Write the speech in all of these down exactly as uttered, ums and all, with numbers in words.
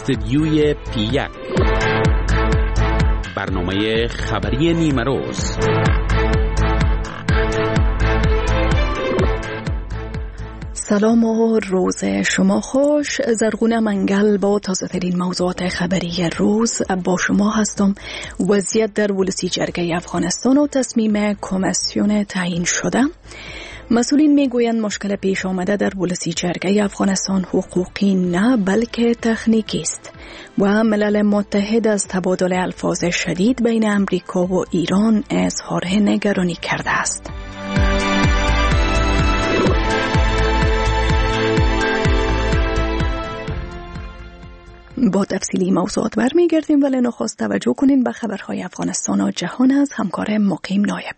استدیوی پی یک، برنامه خبری نیمه روز. سلام و روز شما خوش. زرغونه منگل با تازه ترین موضوعات خبری روز با شما هستم. وضعیت در ولسی جرگه افغانستان و تصمیم کمیسیون تعیین شده. مسئولین میگویند مشکل پیش آمده در ولسی جرگه افغانستان حقوقی نه بلکه تکنیکی است و ملل متحد از تبادل الفاظ شدید بین امریکا و ایران اظهار نگرانی کرده است. با تفصیلی موضوعات برمیگردیم، ولی نخست توجه کنین به خبرهای افغانستان و جهان از همکار مقیم نایب.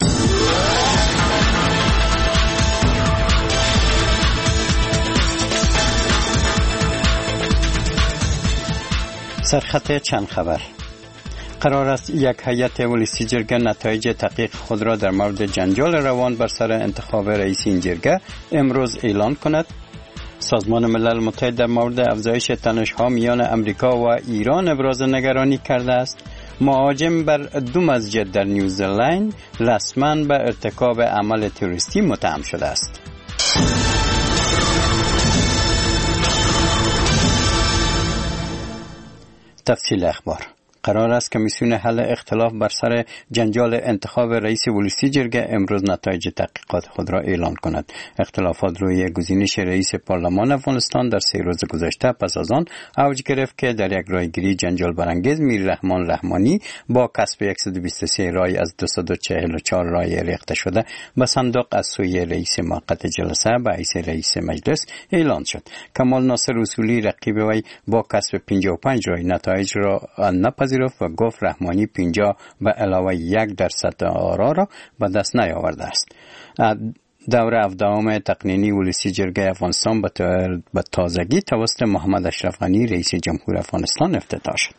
سرخط چند خبر. قرار است یک هیئت ولسی جرگه نتایج تحقیق خود را در مورد جنجال روان بر سر انتخاب رئیس این جرگه امروز اعلان کند. سازمان ملل متحد در مورد افزایش تنش‌ها میان امریکا و ایران ابراز نگرانی کرده است. مهاجم بر دو مسجد در نیوزلند رسما به ارتکاب عمل تروریستی متهم شده است. تفصیل اخبار. قرار است کمیسیون حل اختلاف بر سر جنجال انتخاب رئیس ولسی جرگه امروز نتایج تحقیقات خود را اعلان کند. اختلافات روی گزینش رئیس پارلمان افغانستان در سه روز گذشته پس از آن اوج گرفت که در یک رایگیری جنجال برانگیز میر رحمان رحمانی با کسب صد و بیست و سه رای از دویست و چهل و چهار رای ریخته شده به صندوق از سوی رئیس موقت جلسه به حیث رئیس مجلس اعلان شد. کمال ناصر اصولی رقیب وی با کسب پنجاه و پنج رای نتایج را نپذیرفت و گفت رحمانی پنجاه به علاوه یک درصد آرا را به دست نیاورده است. دوره هفدهم تقنینی ولسی جرگه افغانستان به تازگی توسط محمد اشرف غنی رئیس جمهور افغانستان افتتاح شد.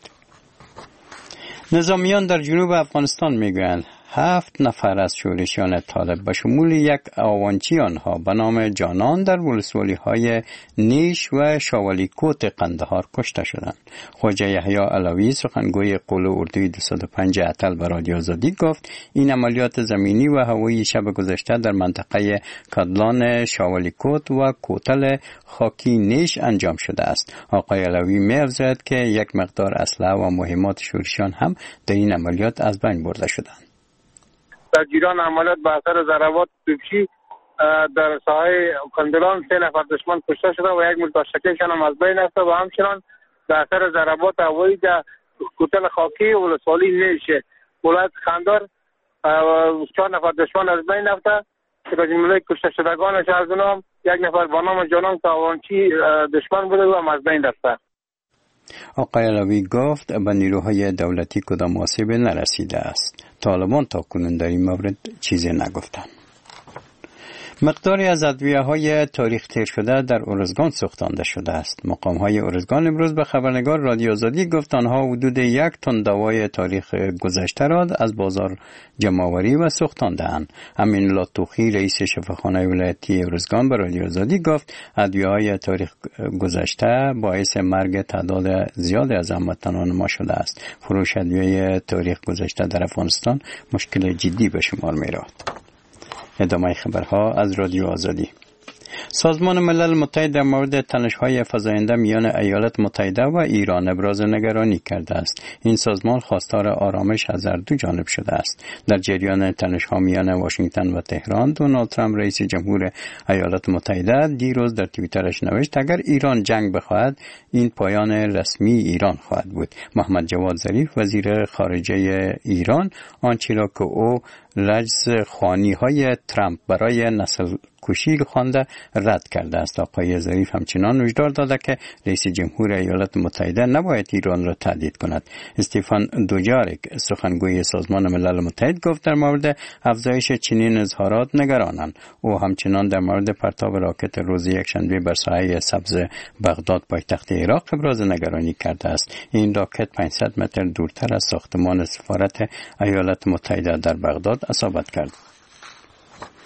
نظامیان در جنوب افغانستان میگویند هفت نفر از شورشیان طالب به شمول یک آوانچی آنها به نام جانان در ولسوالی های نیش و شاولی کوت قندهار کشته شدند. خواجه یحیی علوی سخنگوی قول اردوی دویست و پنج اتل به رادیو آزادی گفت این عملیات زمینی و هوایی شب گذشته در منطقه کدلان شاولی کوت و کوتل خاکی نیش انجام شده است. آقای علوی می‌افزاید که یک مقدار اسلحه و مهمات شورشیان هم در این عملیات از بین برده شدند. در گیران عملیات به اثر ضربات توپچی در ساحه کندلان سه نفر دشمن کشته شده و یک متشکلشان هم از بین رفته و همچنان به اثر ضربات هوایی در کوتل خاکی ولسوالی نیش ولایت قندهار چهار نفر دشمن از بین رفته که به جمله کشته شدگانش از اونها یک نفر با نام جانان که آوانچی دشمن بوده و هم از بین رفته. آقای علوی گفت به نیروهای دولتی کدام آسیبی نرسیده است. طالبان تا کنون در این مورد چیزی نگفتند. مقداری از ادویه‌های تاریخ تیر شده در ارزگان سوختانده شده است. مقام‌های ارزگان امروز به خبرنگار رادیو آزادی گفت آنها حدود یک تن دوای تاریخ گذشته را از بازار جمع‌آوری و سوختانده‌اند. امین لاتوخی رئیس شفاخانه ولایتی ارزگان به رادیو آزادی گفت ادویه‌های تاریخ گذشته باعث مرگ تعداد زیادی از هموطنان ما شده است. فروش ادویه تاریخ گذشته در افغانستان مشکل جدی به شمار می‌رود. ادامه خبرها از رادیو آزادی. سازمان ملل متحد در مورد تنش‌های فزاینده میان ایالات متحده و ایران ابراز نگرانی کرده است. این سازمان خواستار آرامش از هر دو جانب شده است. در جریان تنش‌ها میان واشنگتن و تهران، دونالد ترامپ رئیس جمهور ایالات متحده دیروز در توییترش نوشت اگر ایران جنگ بخواهد این پایان رسمی ایران خواهد بود. محمد جواد ظریف وزیر خارجه ایران آنچه را که او لجز خوانی‌های ترامپ برای نسل کشی خوانده رد کرده است. آقای ظریف همچنان هشدار داده که رئیس جمهور ایالات متحده نباید ایران را تهدید کند. استیفان دوجاریک سخنگوی سازمان ملل متحد گفت در مورد افزایش چنین اظهارات نگرانند. او همچنان در مورد پرتاب راکت روز یکشنبه بر ساحه سبز بغداد پایتخت عراق ابراز نگرانی کرده است. این راکت پانصد متر دورتر از ساختمان سفارت ایالات متحده در بغداد اصابت کرد.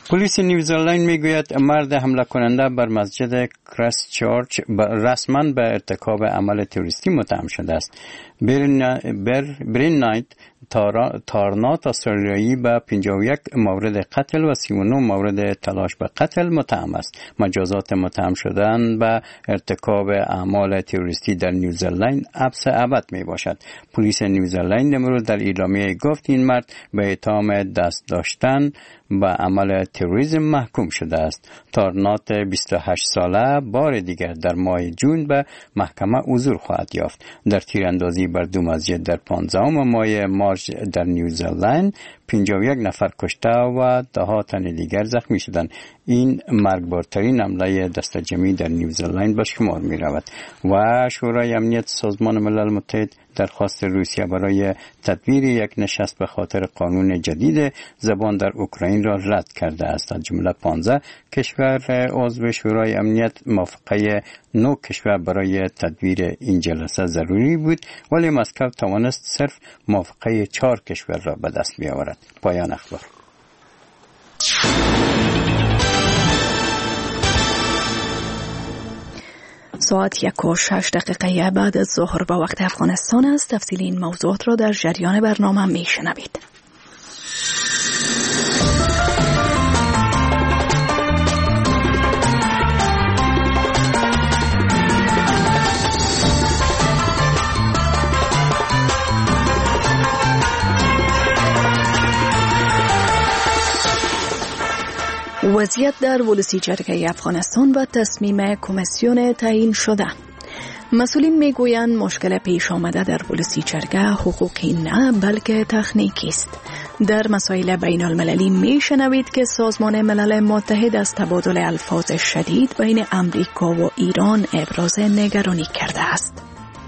پلیس نیوزلند میگوید مرد حمله کننده بر مسجد کراست چارچ رسما به ارتکاب عمل تروریستی متهم شده است. برین نایت تارنات استرالیایی به پنجاه و یک مورد قتل و سی و نه مورد تلاش به قتل متهم است. مجازات متهم شدن به ارتکاب اعمال تروریستی در نیوزلند حبس ابد می باشد. پلیس نیوزلند امروز در اعلامیه گفت این مرد به اتهام دست داشتن به عمل تروریسم محکوم شده است. تارنات بیست و هشت ساله بار دیگر در ماه جون به محکمه حضور خواهد یافت. در تیراندازی بر دو مسجد در پانزدهم ماه مارچ در نیوزلند پنجاه و یک نفر کشته و ده ها تن دیگر زخمی شدند. این مرگبارترین حمله دست جمعی در نیوزلند به شمار می رود. و شورای امنیت سازمان ملل متحد درخواست روسیه برای تدبیر یک نشست به خاطر قانون جدید زبان در اوکراین را رد کرده است. از جمله پانزده کشور عضو شورای امنیت موافقه نه کشور برای تدبیر این جلسه ضروری بود، ولی مسکو توانست صرف موافقه چهار کشور را به دست بیاورد. پایان اخبار. ساعت یک و شش دقیقه بعد از ظهر به وقت افغانستان است. تفصیل این موضوعات را در جریان برنامه می شنوید. وضعیت در ولسی جرگه افغانستان و تصمیم کمیسیون تعیین شده. مسئولین میگویند مشکل پیش آمده در ولسی جرگه حقوقی نه بلکه تکنیکی است. در مسائل بین المللی میشنوید که سازمان ملل متحد از تبادل الفاظ شدید بین امریکا و ایران ابراز نگرانی کرده است.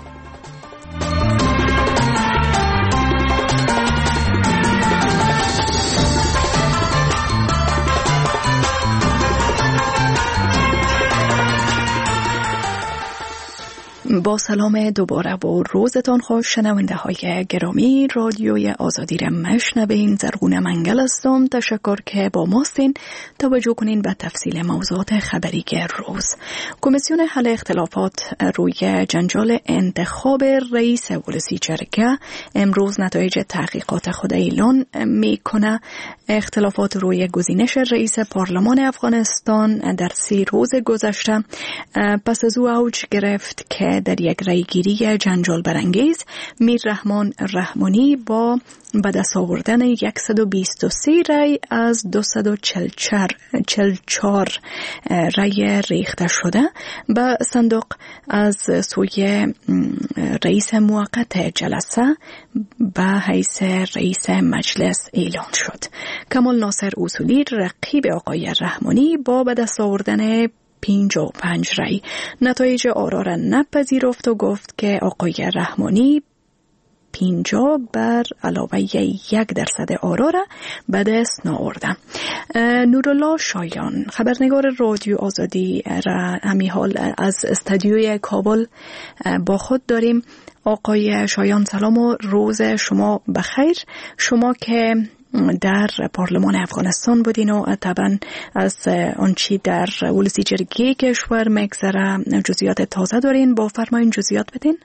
با سلام دوباره و روزتان خوش شنونده های گرامی رادیوی آزادی را مشنوین. زرغون منگل هستم. تشکر که با ماستین. توجه کنین به تفصیل موضوعات خبری روز. کمیسیون حل اختلافات روی جنجال انتخاب رئیس ولسی جرگه امروز نتایج تحقیقات خود اعلان میکنه. اختلافات روی گزینش رئیس پارلمان افغانستان در سی روز گذشته پس از او اوج گرفت که در یک رأیگیری جنجال برانگیز میر رحمان رحمانی با به دست آوردن صد و بیست و سه رأی از دویست و چهل و چهار رأی ریخته شده به صندوق از سوی رئیس موقت جلسه به حیث رئیس مجلس اعلان شد. کمال ناصر اصولی رقیب آقای رحمانی با به دست آوردن پنجاه و پنج رأی نتایج آرا را نپذیرفت و گفت که آقای رحمانی پنجاه بر علاوه یک درصد آرا را به دست نآورد. نورالله شایان خبرنگار رادیو آزادی را همی حال از استودیوی کابل با خود داریم. آقای شایان سلام و روز شما بخیر. شما که در پارلمان افغانستان بودین و طبعا از آنچه در ولسی جرگه کشور مگذره جزئیات تازه دارین، با فرمایین جزئیات بدین.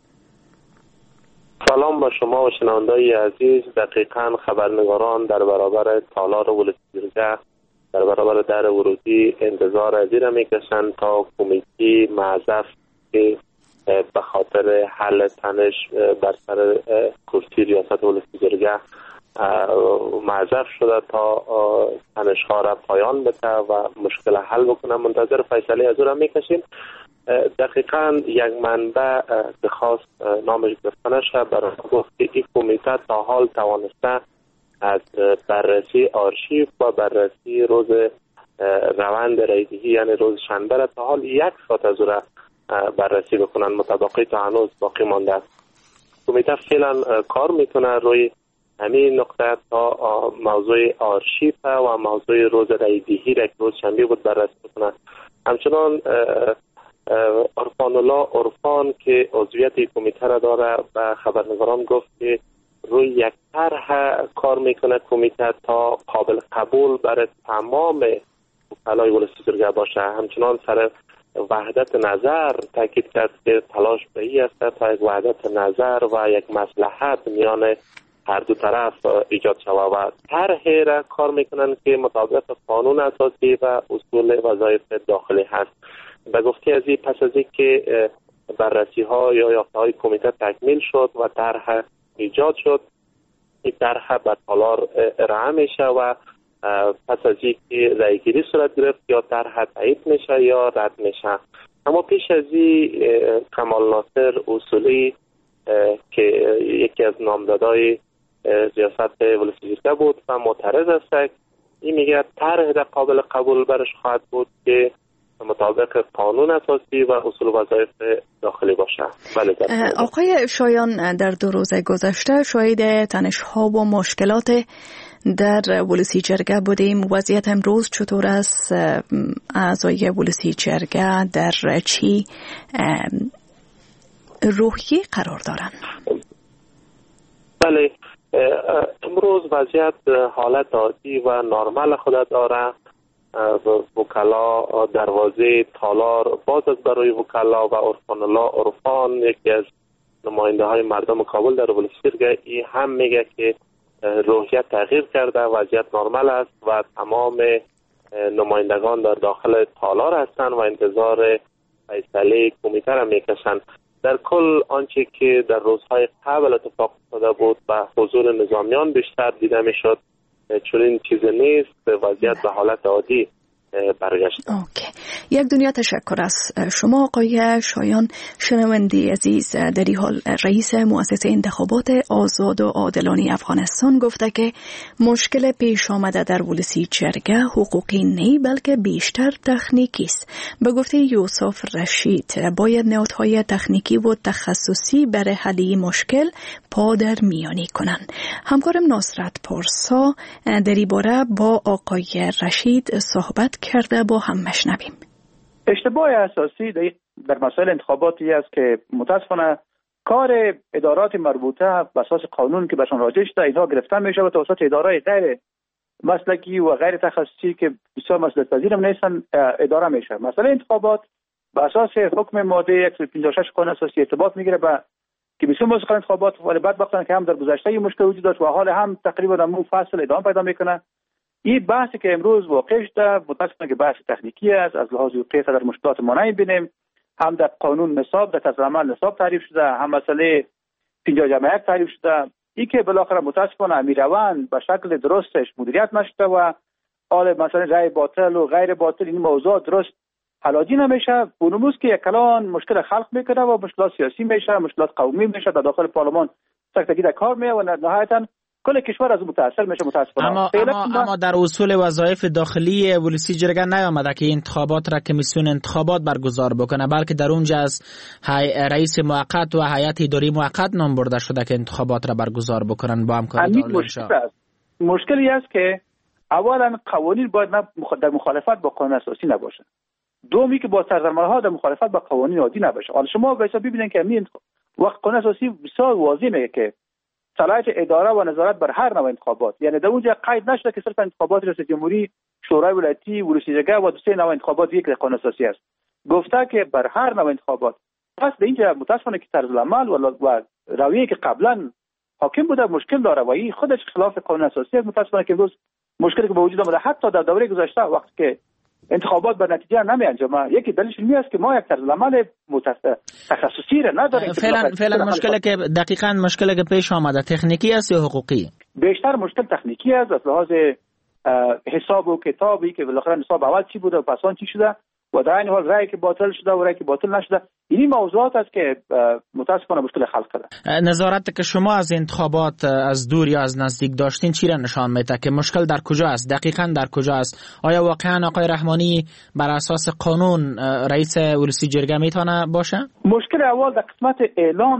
سلام با شما و شنونده‌های عزیز. دقیقاً خبرنگاران در برابر تالار ولسی جرگه در برابر در ورودی انتظار از این میکشند تا کمیته معزف که به خاطر حل تنش بر سر کرسی ریاست ولسی جرگه معذف شده تا تنش‌ها را پایان بده و مشکل حل بکنه. منتظر فیصله از او را میکشیم. دقیقاً یک منبع که خواست نامش گرفته نشه برای گفت که این کمیته تا حال توانسته از بررسی آرشیو و بررسی روز روند رایدهی یعنی روز شنبه را تا حال یک ساعت از او را بررسی بکنن. مطابقی تا هنوز باقی مانده است. کمیته فعلا کار میکنه روی همین نقطه تا موضوع آرشیو و موضوع روز رایدهی را که روز شنبه بود بررسی بکنه. همچنان عرفان الله عرفان که عضویت کمیته را داره به خبرنگاران گفت که روی یک طرح کار میکنه کمیته تا قابل قبول برای تمام وکلای ولسی جرگه باشه. همچنان سر وحدت نظر تاکید کرد که تلاش به این است تا یک وحدت نظر و یک مصلحت میان هر دو طرف ایجاد شود و طرحی را کار میکنن که مطابق قانون اساسی و اصول وظایف داخلی هست. به گفته از این پس از اینکه بررسی ها یا یافته های کمیته تکمیل شد و طرح ایجاد شد، این طرح به تالار ارائه میشه و پس از اینکه رای گیری صورت گرفت یا طرح تایید میشه یا رد میشه. اما پیش از این کمال ناصر اصولی که یکی از نامزدای ریاست ولسی جرگه بود و معترض است، این میگه طرح قابل قبول برش خواهد بود که مطابق قانون اساسی و اصول وظایف داخلی باشه. بله آقای شایان، در دو روز گذشته شاهد تنش‌ها و مشکلات در ولسی جرگه بودیم. وضعیت امروز چطور است؟ اعضای ولسی جرگه در چی روحیه قرار دارند؟ بله، امروز وضعیت حالت عادی و نرمال خود داره. وکلا دروازه تالار باز است برای وکلا و عرفان الله عرفان، یکی از نماینده های مردم کابل در ولسی جرگه، ای هم میگه که روحیت تغییر کرده، وضعیت نرمال است و تمام نمایندگان در داخل تالار هستند و انتظار فیصله کمیته را میکشند. در کل آنچه که در روزهای قبل اتفاق افتاده بود و حضور نظامیان بیشتر دیده میشد، چنین چیز نیست. وضعیت به حالت عادی برگشت. اوکی. یک دنیا تشکر از شما آقای شایان. شنونده عزیز، در این حال رئیس مؤسسه انتخابات آزاد و عادلانه افغانستان گفته که مشکل پیش آمده در ولسی جرگه حقوقی نه بلکه بیشتر تکنیکی است. به گفته یوسف رشید باید نهادهای تکنیکی و تخصصی برای حل این مشکل پا در میانی کنند. همکارم نصرت پارسا در این باره با آقای رشید صحبت کرده، با هم مشنویم. اشتباه اساسی در مسائل انتخاباتی است که متاسفانه کار ادارات مربوطه بر اساس قانون که بهشون راجع شده اینها گرفته میشه و توسط ادارات غیر مسلکی و غیر تخصصی که بسیار مسئولیت پذیر هم نیستن اداره میشه. مسئله انتخابات بر اساس حکم ماده صد و پنجاه و شش قانون اساسی ارتباط میگیره به که بسیار موضوع انتخابات، ولی بعد وقتی که هم در گذشته این مشکل وجود داشت و حال هم تقریبا در اون فصل ادامه پیدا میکنه. این بحثی که امروز واقع شده متاسفانه که بحث تکنیکی است. از لحاظ حقوقی در مشکلات ما بینیم، هم در قانون نصاب در طرز عمل نصاب تعریف شده، هم مسئله پنجاه جمع یک تعریف شده. این که بالاخره متاسفانه میروند به شکل درستش مدیریت نشده و حال مثلا رای باطل و غیر باطل این موضوع درست حلاجی نمیشه. بونموز که یک کلان مشکل خلق میکنه و مشکلات سیاسی میشه، مشکلات قومی میشه، در داخل پارلمان سختگی در کار میه و نهایتا کل کشور از متاثر میشه متاسفانه. اما اما, اما در اصول وظایف داخلی ولسی جرگه نیامده که انتخابات را کمیسیون انتخابات برگزار بکنه، بلکه در اونجا از رئیس موقت و هیئت اداری موقت نام برده شده که انتخابات را برگزار بکنن با همکاری دارالانشا. مشکلی است که اولا قوانین باید در مخالفت با قانون اساسی نباشه، دومی که با طرزالعمل‌ها در مخالفت با قوانین عادی نباشه. حالا شما بهش ببینید که همین وقت قانون اساسی بسیار واضح میگه که صلاحیت اداره و نظارت بر هر نوع انتخابات، یعنی در اونجا قید نشده که صرف انتخابات ریاست جمهوری، شورای ولایتی، ولسی جرگه و دو سه نوع انتخابات یک قانون اساسی است. گفته که بر هر نوع انتخابات. پس در اینجا متاسفانه که طرز العمل و رویه که قبلا حاکم بوده مشکل داره و این خودش خلاف قانون اساسی است. متاسفانه که امروز مشکلی که به وجود آمده حتی در دوره گذشته وقتی که انتخابات به نتیجه نمی انجامه، یکی دلیلش این است که ما یک طرز عمل تخصصی را نداریم. فعلا فعلا مشکلی که دقیقاً مشکلی که پیش آمده تکنیکی است یا حقوقی؟ بیشتر مشکل تکنیکی است، از لحاظ حساب و کتابی که بالاخره حساب اول چی بوده و پس آن چی شده و در این حال رأی که باطل شده و رأی که باطل نشده. این موضوعات است که متاسفانه مشکل خلق کرده. نظارت که شما از انتخابات از دور یا از نزدیک داشتین چی را نشان میده که مشکل در کجا است؟ دقیقاً در کجا است؟ آیا واقعاً آقای رحمانی بر اساس قانون رئیس ولسی جرگه میتونه باشه؟ مشکل اول در قسمت اعلام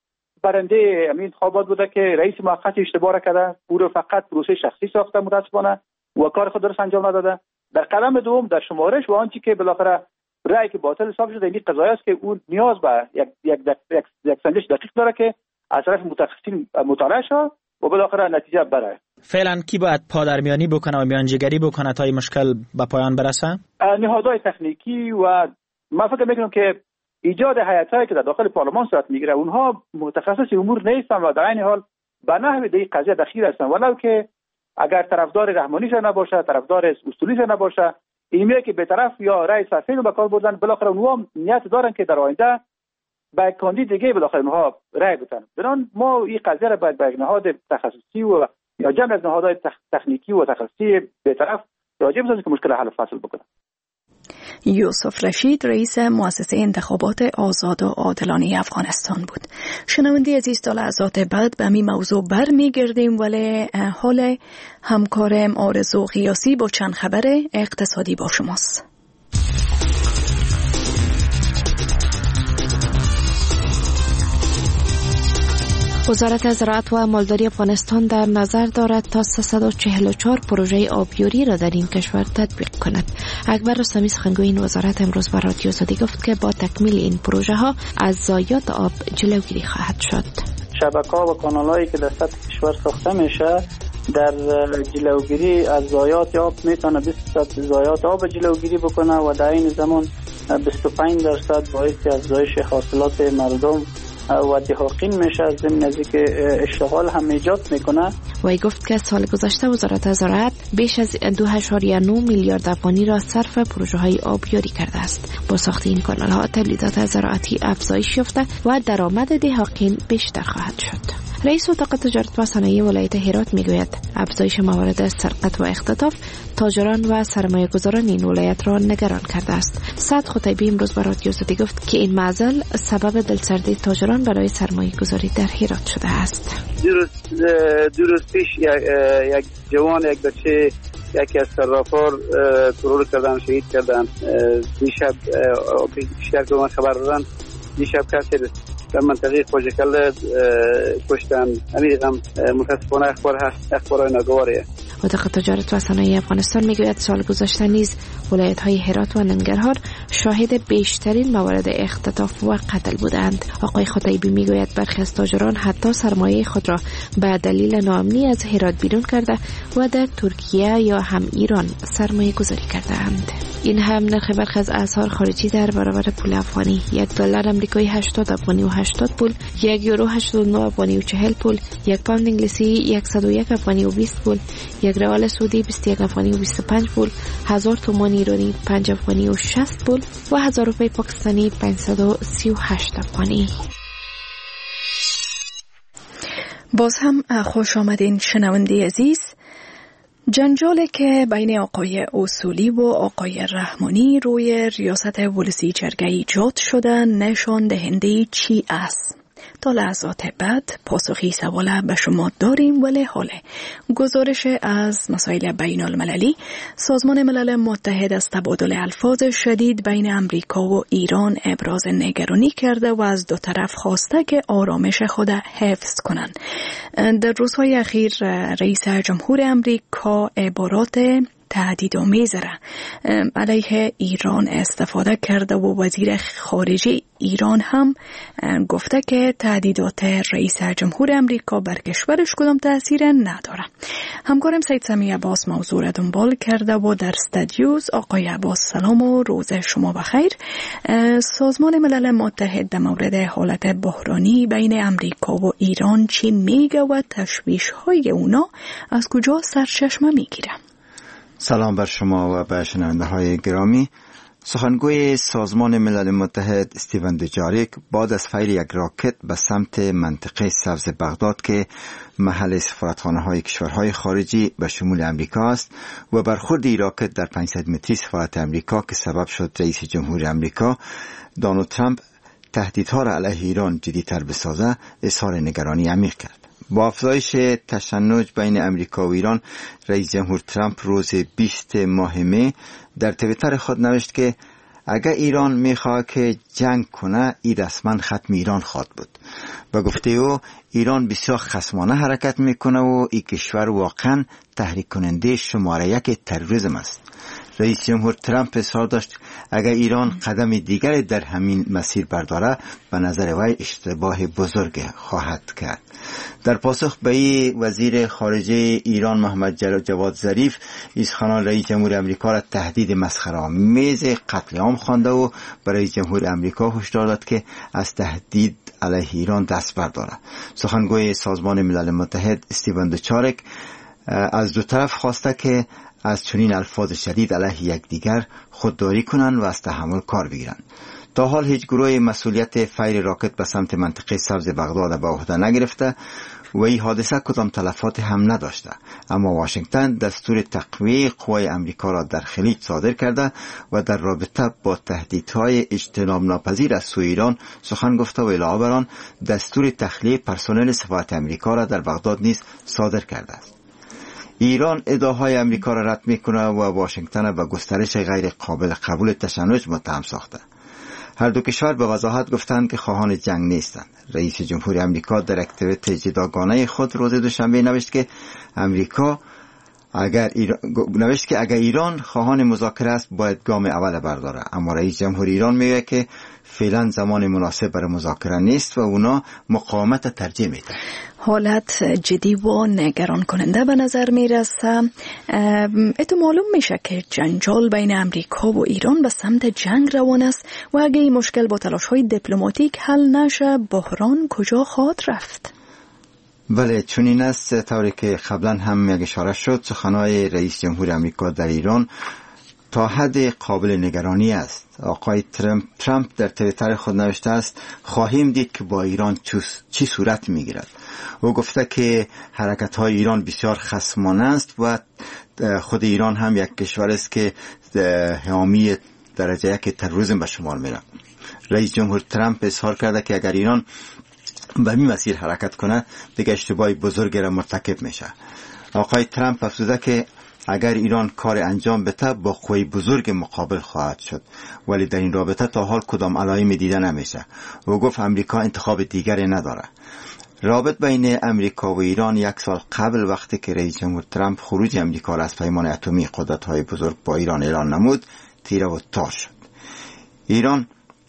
برنده همین انتخابات بوده که رئیس موقت اشتباه کرده، او رو فقط پروسه شخصی ساخته متاسفانه و کار خود درست انجام نداده. در قلم دوم در شمارش و آنچه که بالاخره رأی که باطل حساب شده، این قضیه است که اون نیاز به یک یک یک, یک سنجش دقیق داره که از طرف متخصصین مطالعه شد و بالاخره نتیجه بره. فعلا کی باید پادرمیانی بکنه و میانجیگری بکنه تا این مشکل به پایان برسه؟ نهادهای تکنیکی و من فکر میکنم که ایجاد هیئت‌هایی که در داخل پارلمان صورت میگیره اونها متخصص امور نیستن و در این حال به نحو این قضیه دخیل هستن، ولو که اگر طرفدار رحمانی شده نباشه، طرفدار اصولی شده نباشه، اینمیه که به طرف یا رئیس صفین رو به کار بردن، بالاخره اونها نیت دارن که در آینده به کاندید دیگه بالاخره اونها رای بدن. بنابراین ما این قضیه رو باید به نهاد تخصصی و یا جمع از نهادهای تکنیکی و تخصصی به طرف راجع بسازیم که مشکل حل فصل بکنه. یوسف رشید رئیس مؤسسه انتخابات آزاد و عادلانه افغانستان بود. شنونده عزیز، تا لحظات بعد به این موضوع برمیگردیم، ولی حال همکارم آرزو قیاسی با چند خبر اقتصادی با شماست. وزارت زراعت و مالداری افغانستان در نظر دارد تا سیصد و چهل و چهار پروژه آبیاری را در این کشور تطبیق کند. اکبر رستمی سخنگوی این وزارت امروز به رادیو صدی گفت که با تکمیل این پروژه ها از ضایعات آب جلوگیری خواهد شد. شبکه‌ها و کانال‌هایی که در سطح کشور ساخته میشه در جلوگیری از ضایعات آب میتونه بیست درصد ضایعات آب جلوگیری بکنه و در این زمان بیست و پنج درصد باعث افزایش حاصلات مردم و دهاقین میشه، از ضمن از اینکه اشتغال هم ایجاد میکنه. وی گفت که سال گذشته وزارت زراعت بیش از دو ممیز نه میلیارد افغانی را صرف پروژه های آبیاری کرده است. با ساخت این کانال ها تولیدات زراعتی افزایش یافته و درآمد دهاقین بیشتر خواهد شد. رئیس اتاق تجارت و صنایع ولایت هرات میگوید افزایش موارد سرقت و اختطاف تاجران و سرمایه گذاران این ولایت را نگران کرده است. سعد خطیبی امروز به رادیو صدی گفت که این معضل سبب دلسردی تاجران برای سرمایه گذاری در هرات شده است. دو روز پیش یک جوان یک بچه یکی از صرافان ترور کردن، شهید کردن. دیشب بیشتر که من خبر دادن دیشب کسی در منطقه خوجکل کشتن. همین هم متاسفانه اخبار هست، اخبار ناگواریه. اتاق تجارت و صنایع افغانستان میگوید سال گذشته نیز ولایت‌های هرات و ننگرهار شاهد بیشترین موارد اختطاف و قتل بودند. آقای خطیبی میگوید برخی از تاجران حتی سرمایه خود را به دلیل ناامنی از هرات بیرون کرده و در ترکیه یا هم ایران سرمایه گذاری کردند. این هم نرخ برخی از اسعار خارجی در برابر پول افغانی: یک دلار آمریکایی هشتاد افغانی و هشتاد پول، یک یورو هشتاد و نه افغانی و چهل پول، یک پوند انگلیسی صد و یک افغانی و بیست پول، یک ریال سعودی بیست و یک افغانی و بیست و پنج پول، هزار تومان ایرانی پنج افغانی و شصت پول و هزار روپیه پاکستانی پانصد و سی و هشت افغانی. باز هم خوش آمدین شنونده عزیز. جنجالی که بین آقای اصولی و آقای رحمانی روی ریاست ولسی جرگه ایجاد شده نشان دهنده چی است؟ تا لحظات بعد پاسخی سوال به شما داریم، ولی حال گزارش از مسائل بین المللی سازمان ملل متحد از تبادل الفاظ شدید بین امریکا و ایران ابراز نگرانی کرده و از دو طرف خواسته که آرامش خود حفظ کنند. در روزهای اخیر رئیس جمهور امریکا عبارات تهدیدآمیز را علیه ایران استفاده کرده و وزیر خارجه ایران هم گفته که تهدیدات رئیس جمهور امریکا بر کشورش کدام تأثیر نداره. همکارم سید سمی عباس موضوع را دنبال کرده و در استودیوز. آقای عباس سلام و روز شما بخیر. سازمان ملل متحد در مورد حالت بحرانی بین امریکا و ایران چی میگه و تشویش های اونا از کجا سرچشمه میگیره؟ سلام بر شما و به شنونده های گرامی. سخنگوی سازمان ملل متحد استیون دوجاریک بعد از فیر یک راکت به سمت منطقه سبز بغداد که محل سفارتخانه های کشورهای خارجی به شمول امریکا است و برخورد این راکت در پانصد متری سفارت امریکا که سبب شد رئیس جمهور امریکا دونالد ترامپ تهدیدها را علیه ایران جدی‌تر بسازه، اظهار نگرانی عمیق کرد. با افزایش تشنج بین امریکا و ایران، رئیس جمهور ترامپ روز بیست ماه می در توییتر خود نوشت که اگر ایران میخواد که جنگ کنه، این رسما ختم ایران خواهد بود. با گفته او ایران بسیار خصمانه حرکت میکنه و این کشور واقعا تحریک کننده شماره یک تروریسم است. رئیس جمهور ترامپ اصرار داشت اگر ایران قدم دیگری در همین مسیر برداره به نظر وی اشتباه بزرگ خواهد کرد. در پاسخ به این وزیر خارجه ایران محمد جواد ظریف ایسخانان رئیس جمهور امریکا را تهدید مسخره‌آمیز قتل عام خوانده و برای جمهور امریکا هشدار داد که از تهدید علیه ایران دست برداره. سخنگوی سازمان ملل متحد استیون دوچارک از دو طرف خواسته که از چنین الفاظ شدید علیه یکدیگر خودداری کنند و از تحمل کار بگیرند. تا حال هیچ گروه مسئولیت فیر راکت به سمت منطقه سبز بغداد به عهده نگرفته و این حادثه کدام تلفات هم نداشته، اما واشنگتن دستور تقویه قوای امریکا را در خلیج صادر کرده و در رابطه با تهدیدهای اجتناب ناپذیر از سوی ایران سخن گفته و علاوه بر آن دستور تخلیه پرسنل سفارت امریکا را در بغداد نیز صادر کرده است. ایران ادعاهای امریکا را رد میکنه و واشنگتن به گسترش غیر قابل قبول تشنج متهم ساخته. هر دو کشور به وضاحت گفتند که خواهان جنگ نیستند. رئیس جمهور امریکا در یک توییت جداگانه خود روز دوشنبه نوشت که امریکا اگر ایران نوشت که اگر ایران خواهان مذاکره است باید گام اول برداره، اما رئیس جمهور ایران میگه که فعلا زمان مناسب برای مذاکره نیست و اونا مقاومت ترجیح میدن. حالت جدی و نگران کننده به نظر میرسه. اتو معلوم میشه که جنجال بین امریکا و ایران به سمت جنگ روان است و اگه این مشکل با تلاش های دیپلماتیک حل نشه بحران کجا خواهد رفت؟ بله چنین است. طوری که قبلا هم یک اشاره شد، سخنهای رئیس جمهور امریکا در ایران تا حد قابل نگرانی است. آقای ترامپ, ترامپ در توییتر خود نوشته است خواهیم دید که با ایران چی صورت میگیرد. او گفته که حرکت های ایران بسیار خصمانه است و خود ایران هم یک کشور است که حامی درجه یک تروریسم به شمار میره. رئیس جمهور ترامپ اظهار کرده که اگر ایران به این مسیر حرکت کنه دیگه اشتباه بزرگی را مرتکب میشه. آقای ترامپ افزوده که اگر ایران کار انجام بده با قوی بزرگ مقابل خواهد شد، ولی در این رابطه تا حال کدام علائمی دیده نمیشه. او گفت امریکا انتخاب دیگری نداره. رابط بین امریکا و ایران یک سال قبل وقتی که رئیس جمهور ترامپ خروج امریکا را از پیمان اتمی قدرت‌های بزرگ با ایران اعلان نمود تیره و تار شد. ایران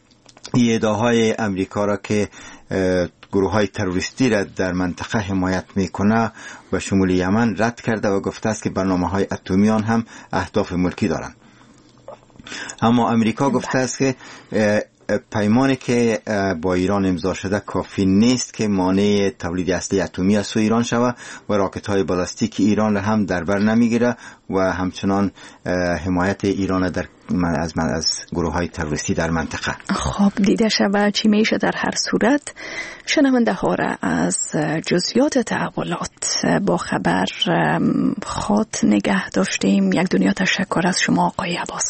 ادعاهای امریکا را که گروه های تروریستی را در منطقه حمایت میکنه و شمول یمن رد کرده و گفته است که برنامه های اتمی آن هم اهداف ملکی دارند. اما امریکا گفته است که پیمانی که با ایران امضا شده کافی نیست که مانع تولید اسلحه اتمی از سوی ایران شود و راکت های بالستیک ایران را هم در بر نمیگیره و همچنان حمایت ایران در از من از گروه های تروریستی در منطقه. خب دیده شود چی میشه. در هر صورت شنونده ها را از جزئیات تحولات با خبر خاط نگه داشتیم. یک دنیا تشکر از شما آقای عباس.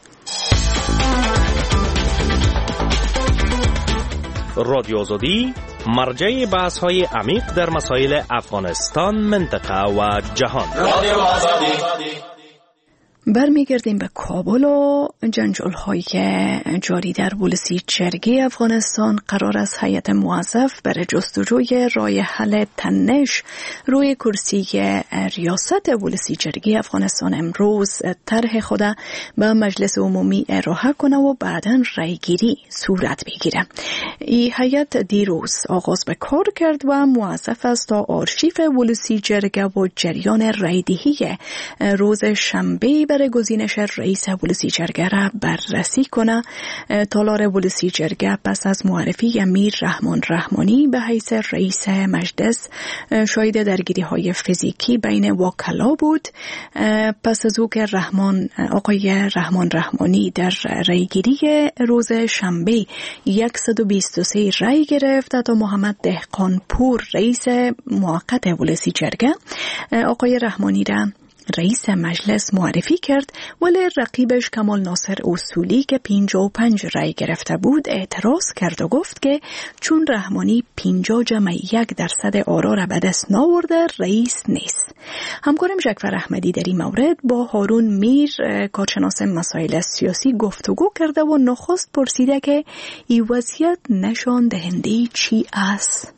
رادیو آزادی مرجع بحث های عمیق در مسائل افغانستان، منطقه و جهان. رادیو آزادی. برمیگردیم به کابل و جنجال های جاری در بولسیجرگی افغانستان. قرار است هیئت موظف برای جستجوی راه حل تنش روی کرسی ریاست بولسیجرگی افغانستان امروز طرح خود به مجلس عمومی ارائه کنه و بعداً رایگیری صورت بگیره. این هیئت دیروز آغاز به کار کرد و موظف است تا آرشیو بولسیجرگی و جریان رایدهی روز شنبه برای گزینش رئیس بولسیجرگی را بررسی کنه. تالار بولسیجرگی پس از معرفی امیر رحمان رحمانی به حیث رئیس مجلس شاهد درگیری های فیزیکی بین وکلا بود. پس از او که رحمان آقای رحمان رحمانی در رایگیری روز شنبه صد و بیست و سه رای گرفت تا محمد دهقانپور رئیس موقت بولسیجرگی آقای رحمانی را رئیس مجلس معرفی کرد، ولی رقیبش کمال ناصر اصولی که پنجاه و پنج رای گرفته بود اعتراض کرد و گفت که چون رحمانی پنجاه جمع یک درصد آرا را به دست ناورده رئیس نیست. همکارم جعفر احمدی در این مورد با هارون میر کارشناس مسائل سیاسی گفتگو کرده و نخست پرسیده که این وضعیت نشان دهنده چی است؟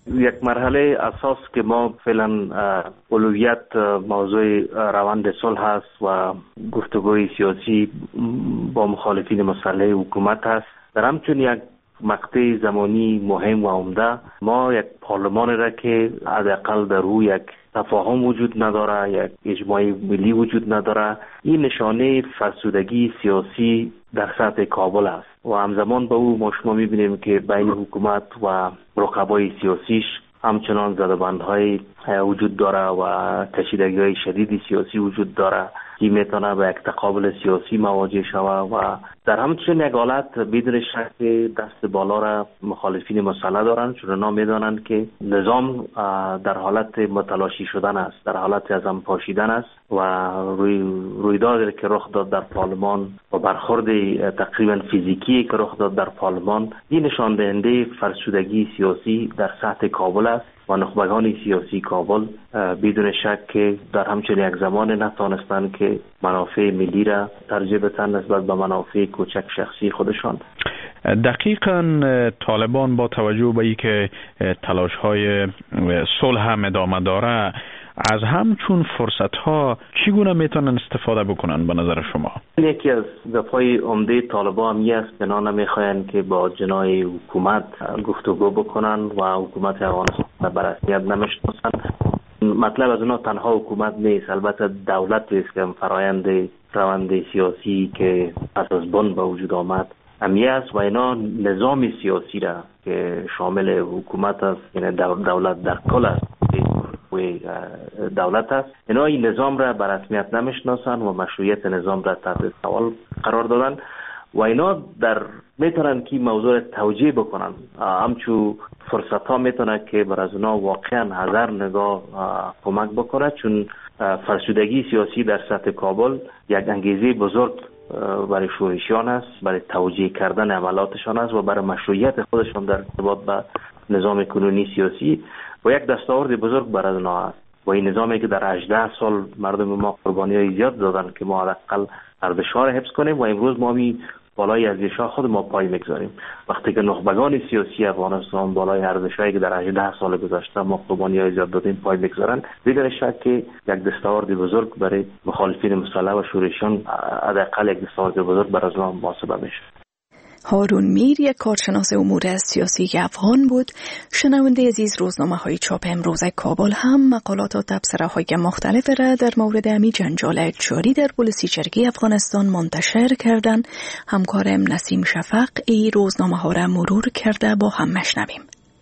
یک مرحله اساس که ما فعلا اولویت موضوع روند صلح است و گفتگوی سیاسی با مخالفین مسلح حکومت است. در همچون یک مقطع زمانی مهم و عمده ما یک پارلمان را که حداقل در او یک تفاهم وجود نداره، یک اجماع ملی وجود نداره، این نشانه فرسودگی سیاسی در سطح کابل است و همزمان با او ما شما میبینیم که بین حکومت و رقبای سیاسیش همچنان زدبندهای وجود داره و کشیدگی‌های شدید سیاسی وجود داره که میتونه به یک تقابل سیاسی مواجه شود و در همچنین یک حالت بدون شک دست بالا را مخالفین مسلح دارند، چون اونا میدانند که نظام در حالت متلاشی شدن است، در حالت از هم پاشیدن است و روی رویدادی که رخ داد در پارلمان و برخورد تقریبا فیزیکی که رخ داد در پارلمان این نشان دهنده فرسودگی سیاسی در سطح کابل است و نخبگان سیاسی کابل بدون شک که در همچنین یک زمان نتانستند که منافع ملی را ترجیح بدن نسبت به منافع کوچک شخصی خودشان. دقیقاً طالبان با توجه به اینکه تلاش‌های صلح هم ادامه داره از همچون فرصت‌ها چگونه میتونن استفاده بکنن به نظر شما؟ یکی از گپ‌های عمده طالبان هم است که اونا نمیخواین که با جناح حکومت گفتگو بکنن و حکومت افغانستان بر رسمیت نمیشناسن. مطلب از اونا تنها حکومت نیست، البته دولت است که فرایند روند سیاسی که پس از بن به وجود آمد امیه است و اینا نظام سیاسی را که شامل حکومت است، یعنی دولت در کل است دولت است، اینا این نظام را به رسمیت نمیشناسن و مشروعیت نظام را تحت سوال قرار دادن و اینا در میتونن که موضوع را توجیه بکنن. همچو فرصت ها میتونه که بر از اونا واقعا هزار نگاه کمک بکنه، چون فرسودگی سیاسی در سطح کابل یک انگیزه بزرگ برای شورشیان است، برای توجیه کردن عملاتشان است و برای مشروعیت خودشان در ارتباط به نظام کنونی سیاسی و یک دستاورد بزرگ برای اونا است. و این نظامی که در هجده سال مردم ما قربانی‌های زیاد دادن که ما حداقل ارزش‌ها را حفظ کنیم و امروز ما می بالای ارزش‌ها خود ما پای میگذاریم. وقتی که نخبگان سیاسی افغانستان بالای ارزش‌هایی که در هجده سال گذشته ما قربانی‌های زیاد دادیم پای میگذارن، بدون شک که یک دستاورد بزرگ برای مخالفین مسلح و شورشیان حداقل یک دستاورد بزرگ برای آنها محاسبه میشه. هارون میر یک کارشناس امور سیاسی افغان بود. شنونده عزیز، روزنامه های چاپ امروز کابل هم مقالات و تبصره های مختلف را در مورد امی جنجال جاری در بولسیجرگی افغانستان منتشر کردن. همکارم نسیم شفق ای روزنامه ها را مرور کرده، با هم مشنویم.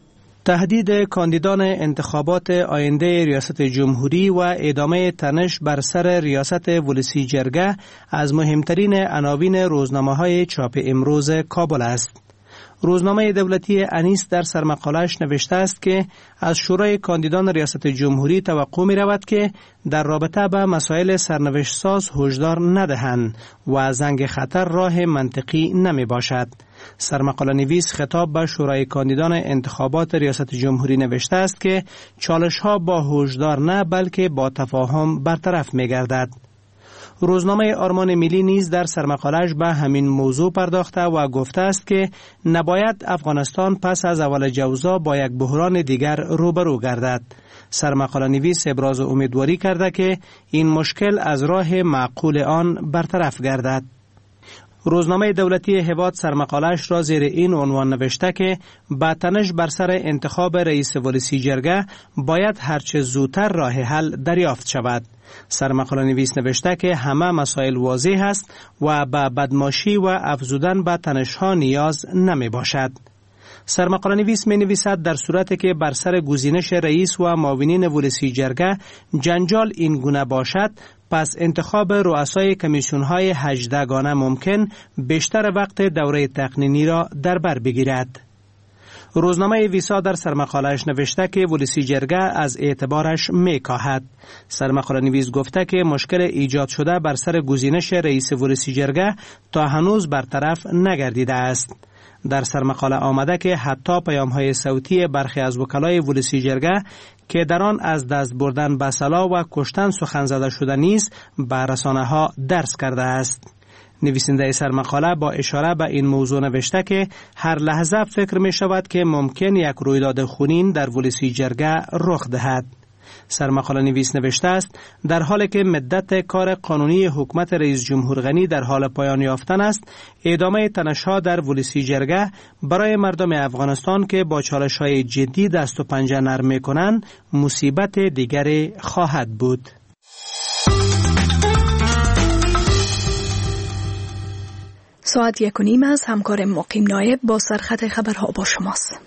تهدید کاندیدان انتخابات آینده ریاست جمهوری و ادامه تنش بر سر ریاست ولسی جرگه از مهمترین عناوین روزنامه‌های چاپ امروز کابل است. روزنامه دولتی انیس در سرمقاله‌اش نوشته است که از شورای کاندیدان ریاست جمهوری توقع می رود که در رابطه به مسائل سرنوشت ساز هشدار ندهند و زنگ خطر راه منطقی نمی باشد. سرمقاله نویس خطاب به شورای کاندیدان انتخابات ریاست جمهوری نوشته است که چالش ها با هشدار نه بلکه با تفاهم برطرف می گردد. روزنامه آرمان ملی نیز در سرمقاله‌اش به همین موضوع پرداخته و گفته است که نباید افغانستان پس از اول جوزا با یک بحران دیگر روبرو گردد. سرمقاله نویس ابراز امیدواری کرده که این مشکل از راه معقول آن برطرف گردد. روزنامه دولتی هواد سرمقاله‌اش را زیر این عنوان نوشته که با تنش بر سر انتخاب رئیس ولسی جرگه باید هرچه زودتر راه حل دریافت شود. سرمقاله نویس نوشته که همه مسائل واضح است و به بدماشی و افزودن به تنش‌ها نیاز نمی باشد. سرمقاله نویس می نویسد در صورتی که بر سر گزینش رئیس و معاونین ولسی جرگه جنجال این گونه باشد، پس انتخاب رؤسای کمیسیون‌های هجده گانه ممکن بیشتر وقت دوره تقنینی را در بر بگیرد. روزنامه ویسا در سرمقاله‌اش نوشته که ولسی جرگه از اعتبارش می کاهد. سرمقاله نویس گفته که مشکل ایجاد شده بر سر گزینش رئیس ولسی جرگه تا هنوز برطرف نگردیده است. در سرمقاله آمده که حتی پیام‌های صوتی برخی از وکلای ولسی جرگه که در آن از دست بردن به سلاح و کشتن سخن زده شده نیز به رسانه‌ها درس کرده است. نویسنده سرمقاله با اشاره به این موضوع نوشته که هر لحظه فکر می شود که ممکن یک رویداد خونین در ولسی جرگه رخ دهد. سرمقاله نویس نوشته است در حالی که مدت کار قانونی حکومت رئیس جمهور غنی در حال پایان یافتن است، ادامه تنش‌ها در ولسی جرگه برای مردم افغانستان که با چالش‌های جدی دست و پنجه نرم می‌کنند مصیبت دیگری خواهد بود. ساعت یک و نیم از همکار مقیم نایب با سرخط خبرها با شماست.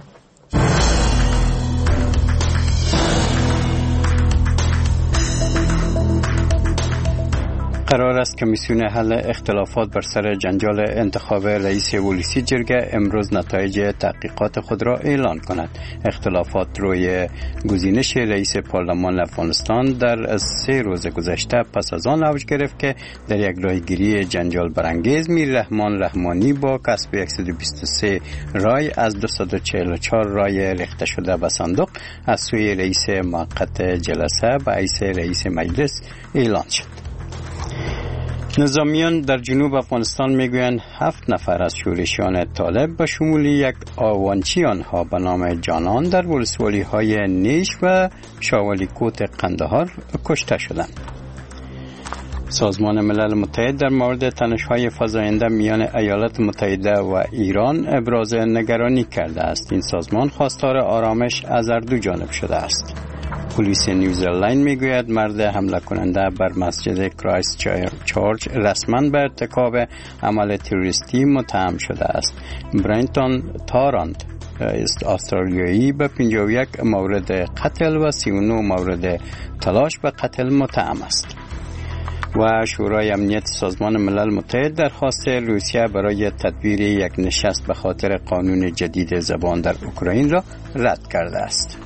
قرار است کمیسیون حل اختلافات بر سر جنجال انتخاب رئیس ولسی جرگه امروز نتایج تحقیقات خود را اعلان کند. اختلافات روی گزینش رئیس پارلمان افغانستان در سه روز گذشته پس از آن اوج گرفت که در یک راهگیری جنجال برانگیز میر رحمان رحمانی با کسب صد و بیست و سه رای از دویست و چهل و چهار رای ریخته شده به صندوق از سوی رئیس موقت جلسه به حیث رئیس مجلس اعلان شد. نظامیان در جنوب افغانستان میگویند هفت نفر از شورشیان طالب به شمول یک آوانچی آنها به نام جانان در ولسوالی های نیش و شاولی کوت قندهار کشته شدند. سازمان ملل متحد در مورد تنش‌های فزاینده میان ایالات متحده و ایران ابراز نگرانی کرده است. این سازمان خواستار آرامش از هر دو جانب شده است. پلیس نیوزلند میگوید مرد حمله کننده بر مسجد کرایست چارچ رسما به ارتکاب عمل تروریستی متهم شده است. برنتون تارانت استرالیایی به پنجاه و یک مورد قتل و سی و نه مورد تلاش به قتل متهم است. و شورای امنیت سازمان ملل متحد درخواست روسیه برای تدبیر یک نشست به خاطر قانون جدید زبان در اوکراین را رد کرده است.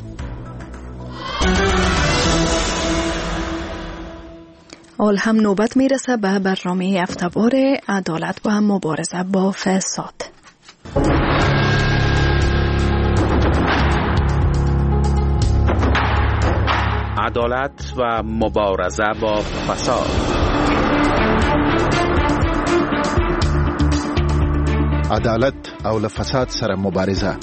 حال هم نوبت میرسه به برنامه هفته‌وار عدالت و مبارزه با فساد. عدالت و مبارزه با فساد. عدالت او له فساد سره مبارزه.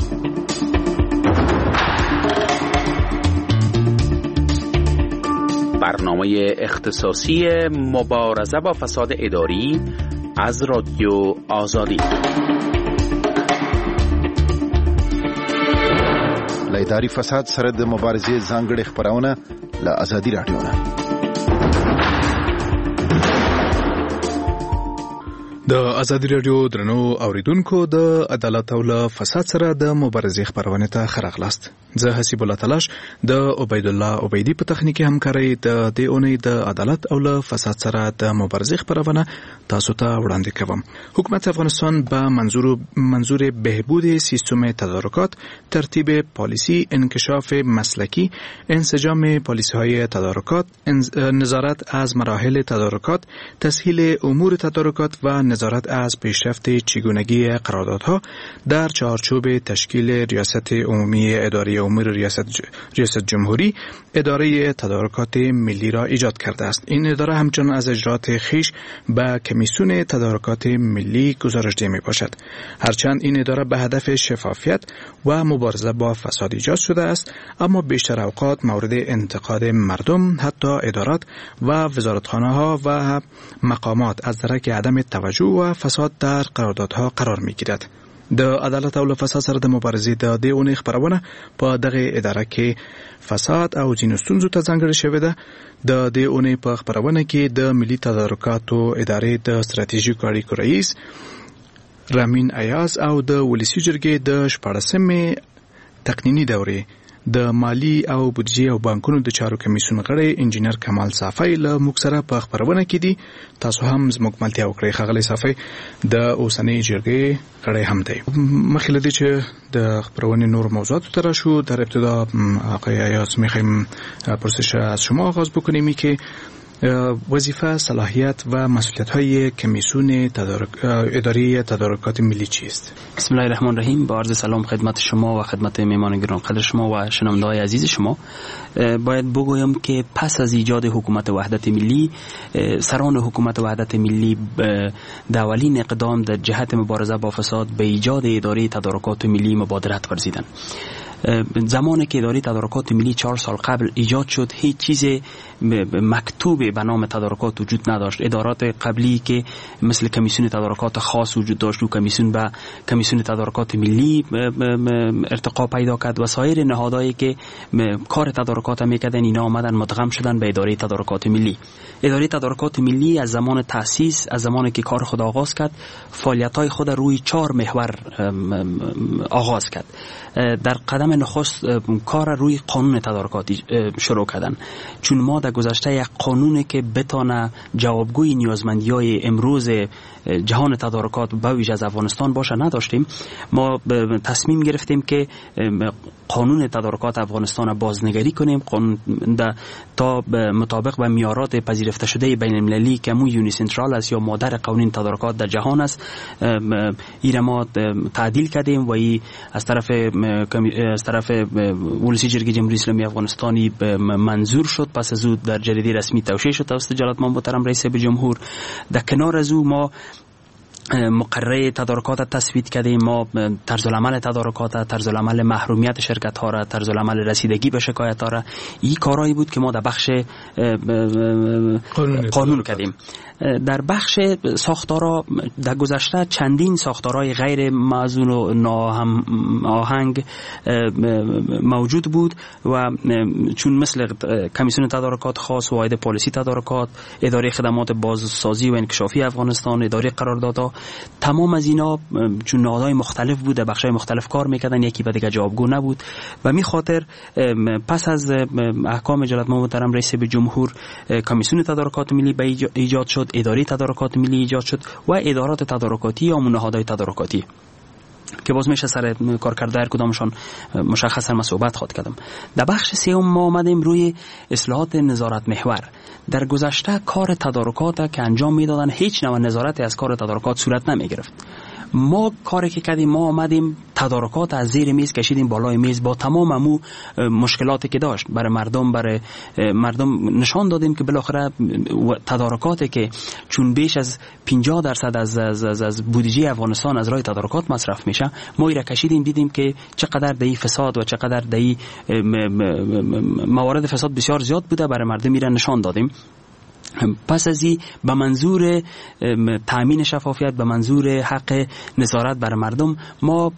برنامه اختصاصی مبارزه با فساد اداری از رادیو آزادی. له اداري فساد سره د مبارزې ځانګړې خبرونه له آزادي رادیو نه. د آزادي رادیو درنو اوریدونکو د عدالت او له فساد سره د مبارزې خبرونه ته خراغلاست. زه حسیب الله تلاش د عبید الله عبیدی په تخنیکی همکارۍ د دې اونۍ د عدالت او له فساد سره د مبارزې خبرونه تاسو ته وړاندې کوم. حکومت افغانستان به منظور منظور بهبود سیستم تدارکات، ترتیب پالیسی، انکشاف مسلکی، انسجام پالیسی‌های تدارکات، نظارت از مراحل تدارکات، تسهیل امور تدارکات و نظارت از پیشرفت چگونگی قراردادها در چارچوب تشکیل ریاست عمومی اداره امور ریاست ریاست جمهوری اداره تدارکات ملی را ایجاد کرده است. این اداره همچنان از اجرات خیش به کمیسیون تدارکات ملی گزارش ده می باشد. هرچند این اداره به هدف شفافیت و مبارزه با فساد ایجاد شده است، اما بیشتر اوقات مورد انتقاد مردم، حتی ادارات و وزارتخانه ها و مقامات از درک عدم توجه و فساد در قراردادها قرار می گیرد. د عدالت او فساد سره د مبارزې د دې اونۍ خبرونه په دغه اداره کې فساد او ځینو ستونزو ته ځانګړې شوې ده. د دې اونۍ په خبرونه کې د ملي تدارکاتو ادارې د ستراتیژیکو اړیکو رئیس رامین ایاز او د ولسي جرګې د شپاړسمې تقنینی دورې د مالی او بودجې او بانکونو د چارو کمیسیون غړی انجینر کمال صافی له موږ سره په خبرونه کې دي. تاسو هم زموږ ملتیا وکړئ. ښاغلی صافی د اوسنۍ جرګې غړی هم دی. مخکې له دې چې د خبرونې نور موضوعاتو ته راشو، در ابتدا آقای ایاز میخوایم پرسش از شما آغاز بکنیم که وظیفه، صلاحیت و مسئولیت های کمیسیون تدارک اداره تدارکات ملی چیست؟ بسم الله الرحمن الرحیم. با عرض سلام خدمت شما و خدمت میهمان گرانقدر شما و شنونده‌های عزیز شما. باید بگویم که پس از ایجاد حکومت وحدت ملی، سران حکومت وحدت ملی در اولین اقدام در جهت مبارزه با فساد به ایجاد اداره تدارکات ملی مبادرت ورزیدند. زمانی که اداره تدارکات ملی چهار سال قبل ایجاد شد، هیچ چیز مکتوب به نام تدارکات وجود نداشت. ادارات قبلی که مثل کمیسیون تدارکات خاص وجود داشت و کمیسیون به کمیسیون تدارکات ملی ارتقا پیدا کرد و سایر نهادهایی که کار تدارکات میکردن اینا آمدن مدغم شدن به اداره تدارکات ملی. اداره تدارکات ملی از زمان تأسیس، از زمانی که کار خود آغاز کرد، فعالیت‌های خود روی چهار محور آغاز کرد. در قدم نخست کار روی قانون تدارکاتی شروع کردن، چون ما در گذشته یک قانونی که بتانه جوابگوی نیازمندی‌های امروز جهان تدارکات به ویژه از افغانستان باشه نداشتیم. ما تصمیم گرفتیم که قانون تدارکات افغانستان بازنگری کنیم، قانون تا مطابق با معیارات پذیرفته شده بین المللی که مو یونی سنترال است یا مادر قوانین تدارکات در جهان است، این ما تعدیل کردیم و ای از طرف از طرف ولسی جرگه جمهوری اسلامی افغانستانی منظور شد. پس از او در جریده رسمی توشیح شد توسط جلالت مامور محترم رئیس جمهور. در کنار از او ما مقرره تدارکات تصویب کردیم. ما طرز العمل تدارکات، طرز العمل محرومیت شرکت ها را، طرز العمل رسیدگی به شکایت ها را، این کارهایی بود که ما در بخش قانون, قانون کردیم. در بخش ساختارا در گذشته چندین ساختارهای غیر موزون و ناآهنگ موجود بود و چون مثل کمیسیون تدارکات خاص، واحد پالیسی تدارکات، اداره خدمات بازسازی و انکشافی افغانستان، اداره قراردادها، تمام از اینا چون نهادهای مختلف بود، در بخش‌های مختلف کار میکردن، یکی به دیگه جوابگو نبود و می خاطر پس از احکام جلالت مامور محترم رئیس جمهور کمیسیون تدارکات ملی به ایجاد شد، اداره تدارکات ملی ایجاد شد و ادارات تدارکاتی یا نهادهای تدارکاتی که باز میشه سر کار کرده هر کدامشان مشخصا من صحبت خواهد کردم. در بخش سوم ما آمدیم روی اصلاحات نظارت محور. در گذشته کار تدارکات که انجام میدادن هیچ نوع نظارتی از کار تدارکات صورت نمی گرفت. ما کاری که کردیم، ما آمدیم تدارکات از زیر میز کشیدیم بالای میز با تمام امو مشکلاتی که داشت برای مردم برای مردم نشان دادیم که بالاخره تدارکاتی که چون بیش از پنجاه درصد از از از, از بودجه افغانستان از راه تدارکات مصرف میشه، ما ایرا کشیدیم دیدیم که چقدر دهی فساد و چقدر دهی موارد فساد بسیار زیاد بوده، برای مردم ایرا نشان دادیم. پس از این به منظور تأمین شفافیت، به منظور حق نظارت بر مردم، ما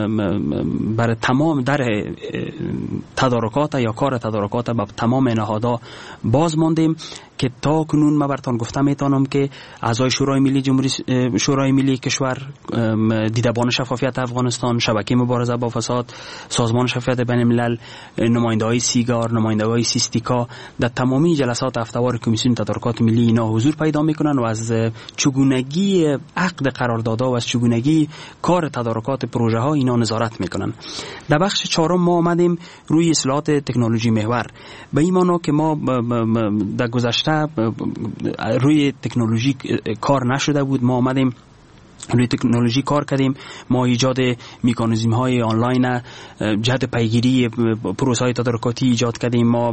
بر تمام در تدارکات یا کار تدارکات به تمام نهادها باز ماندیم که تا کنون من براتون گفتم میتونم که اعضای شورای ملی جمهوری شورای ملی کشور، دیدبان شفافیت افغانستان، شبکه مبارزه با فساد، سازمان شفافیت بین الملل، نماینده‌های سیگار، نماینده‌های سیستیکا در تمامی جلسات هفته‌وار کمیسیون تدارکات ملی اینا حضور پیدا میکنن و از چگونگی عقد قراردادها و از چگونگی کار تدارکات پروژه ها اینا نظارت میکنن. در بخش چهارم ما آمدیم روی اصلاحات تکنولوژی محور. به این معنی که ما در گذشته روی تکنولوژی کار نشده بود، ما آمدیم روی تکنولوژی کار کردیم. ما ایجاد مکانیزم های آنلاین جهت پیگیری پروسه های تدارکاتی ایجاد کردیم. ما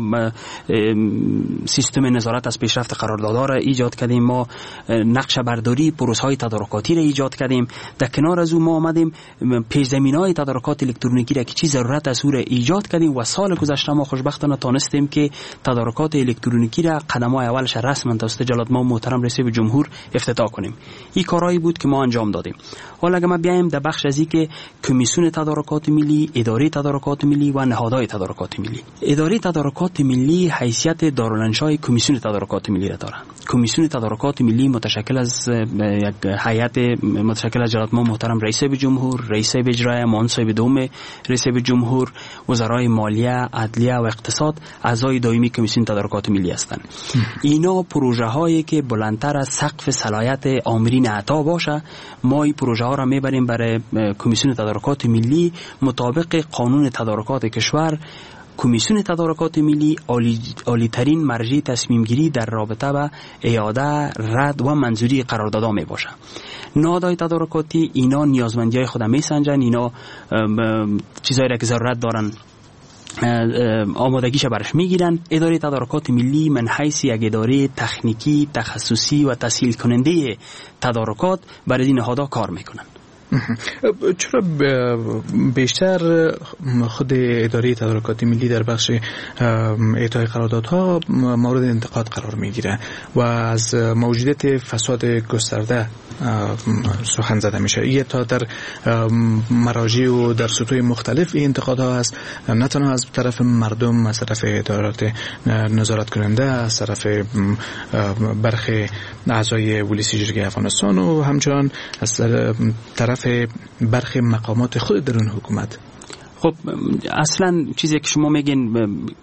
سیستم نظارت از پیشرفت قراردادها را ایجاد کردیم. ما نقشه برداری پروسه های تدارکاتی را ایجاد کردیم. در کنار از اون ما آمدیم پیش زمینه های تدارکات الکترونیکی را که چی ضرورت از اون ایجاد کردیم و سال گذشته ما خوشبختانه تانستیم که تدارکات الکترونیکی را قدم های اولش رسما توسط جلالت مامور محترم رئیس جمهور افتتاح کنیم. این کارهایی بود که ما انجام دادیم. حالا اگه ما بیایم در بخش ازی که کمیسیون تدارکات ملی، اداره تدارکات ملی و نهادهای تدارکات ملی. اداره تدارکات ملی حیثیت دارالانشای کمیسیون تدارکات ملی را دارد. کمیسیون تدارکات ملی متشکل از یک هیئت متشکل از جلالت مامور محترم رئیس جمهور، رئیس اجرایی، معاون صاحب دوم رئیس جمهور، وزرای مالیه، عدلیه و اقتصاد اعضای دائمی کمیسیون تدارکات ملی هستند. اینا پروژه هایی که بلندتر از سقف صلاحیت آمرین عطا باشه، ما این پروژه ها را میبریم برای کمیسیون تدارکات ملی مطابق قانون تدارکات کشور کمیسیون تدارکات ملی عالی, عالی ترین مرجع تصمیم گیری در رابطه با اعاده، رد و منظوری قراردادها می باشه. نهادهای تدارکاتی اینا نیازمندی های خود می سنجن، اینا چیزایی را که ضرورت دارن آمادگیش برش میگیرن. اداره تدارکات ملی من حیث یک اداره تکنیکی، تخصصی و تسهیل کننده تدارکات برای این نهادها کار میکنن. چرا بیشتر خود اداره تدارکات ملی در بخش اعطای قراردادها مورد انتقاد قرار میگیره و از موجودیت فساد گسترده سخن زده میشه؟ یه تا در مراجع و در سطوح مختلف این انتقادها هست، نه تنها از طرف مردم، از طرف ادارات نظارت کننده، از طرف برخی اعضای ولسی جرگه افغانستان و همچنان از طرف برخی مقامات خود درون حکومت. خب اصلا چیزی که شما میگین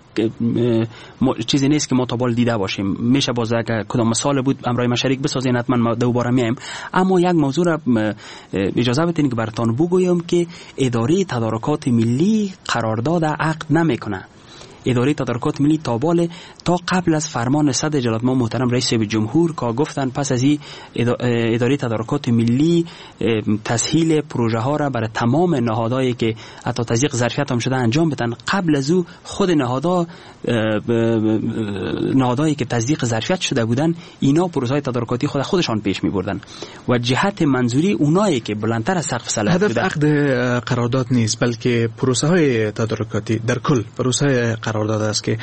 چیزی نیست که ما تا بال دیده باشیم. میشه باز اگر کدام مثال بود امرای مشارک بسازین، حتما ما دوباره میایم. اما یک موضوع را اجازه بدین که براتون بگویم که اداره تدارکات ملی قرارداد عقد نمیکنه. اداره تدارکات ملی تا بال تا قبل از فرمان صدر جلالت ما محترم رئیس جمهور که گفتن پس از این اداره تدارکات ملی تسهیل پروژه ها را برای تمام نهادهایی که حتی تزریق ظرفیت هم شده انجام بدن. قبل از او خود نهادها نهادهایی که تزریق ظرفیت شده بودن اینا پروژه های تدارکاتی خود خودشان پیش می بردن و جهت منظوری اونایی که بلندتر از سقف صلاحیت هدف عقد قرارداد نیست، بلکه پروسه های تدارکاتی در کل پروسه قرارداد است که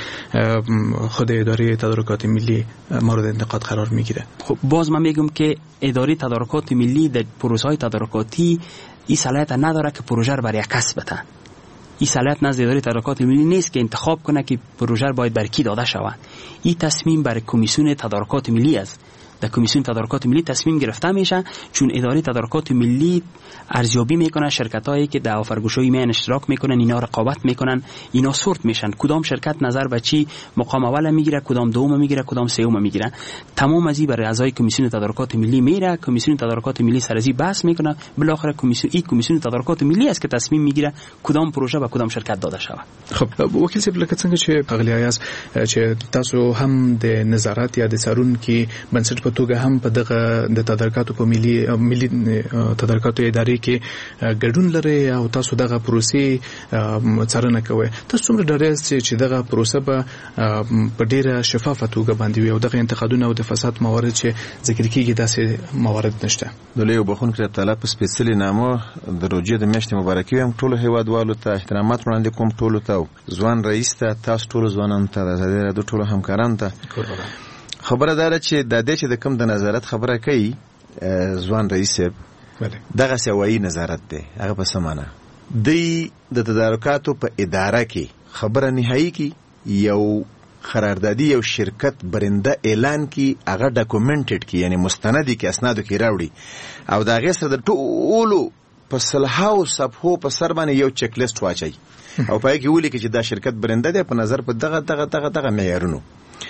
خود اداره تدارکات ملی مورد انتقاد قرار میگیره. خب باز من میگم که اداره تدارکات ملی در پروسه های تدارکاتی این صلاحیت نداره که پروژه رو برای کس بده. این صلاحیت نزد اداره تدارکات ملی نیست که انتخاب کنه که پروژه باید بر کی داده شود. این تصمیم برای کمیسیون تدارکات ملی است. در کمیسیون تدارکات ملی تصمیم گرفته میشه، چون اداره تدارکات ملی ارزیابی میکنه شرکتایی که در آفرگوشی میان اشتراک میکنن، اینا رقابت میکنن، اینا سورت میشن کدام شرکت نظر به چی مقام اول میگیره، کدام دوم میگیره، کدام سوم میگیره. تمام از این برای اعضای کمیسیون تدارکات ملی میره، کمیسیون تدارکات ملی سر از این بحث میکنه، بالاخره کمیسیون این کمیسیون تدارکات ملی است که تصمیم میگیره کدام پروژه به کدام شرکت داده شود. خب وکیل صاحب لکه څنګه چې اغلیای است چې تاسو هم د نظارت یا د سرون کې بنسټ په توګه هم په دغه د تدارکاتو په ملي ملي تدارکاتو ادارې کې ګډون لري او تاسو دغه پروسې څارنه کوئ. تاسو څومره ډاډه یاست چې دغه پروسه به په ډیره شفافه توګه باندې وي او دغه انتقادونه او د فساد موارد چې ذکر کیږي داسې موارد نشته؟ د لوی بخون کتاب طلب په سپیشلی نامه د روجې د میاشتې مبارکي هم ټول هیوادوالو ته احترامات وړاندې کوم، ټولو ته، ځوان رئیس ته، تاسو ټول ځوانانو ته، د ازادي راډیو ټولو همکارانو ته خبره ده چې د دې چې د کوم د نظارت خبره کوي ځوان رئیس صاحب دغه سوایي نظارت دی، هغه په سمانه دی د تدارکاتو په اداره کې خبره نهایی کی یو قراردادي یو شرکت برنده اعلان کی، هغه ډاکومنټډ کی، یعنی مستندی کی، اسنادو کی راوړي او دا غیر سره د ټولو په صلاحو صفحو په سر باندې یو چک لیست واچي او پای کې ولیکي چې دا شرکت برنده دی په نظر په دغه دغه دغه دغه معیارونو.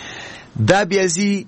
دا بیازي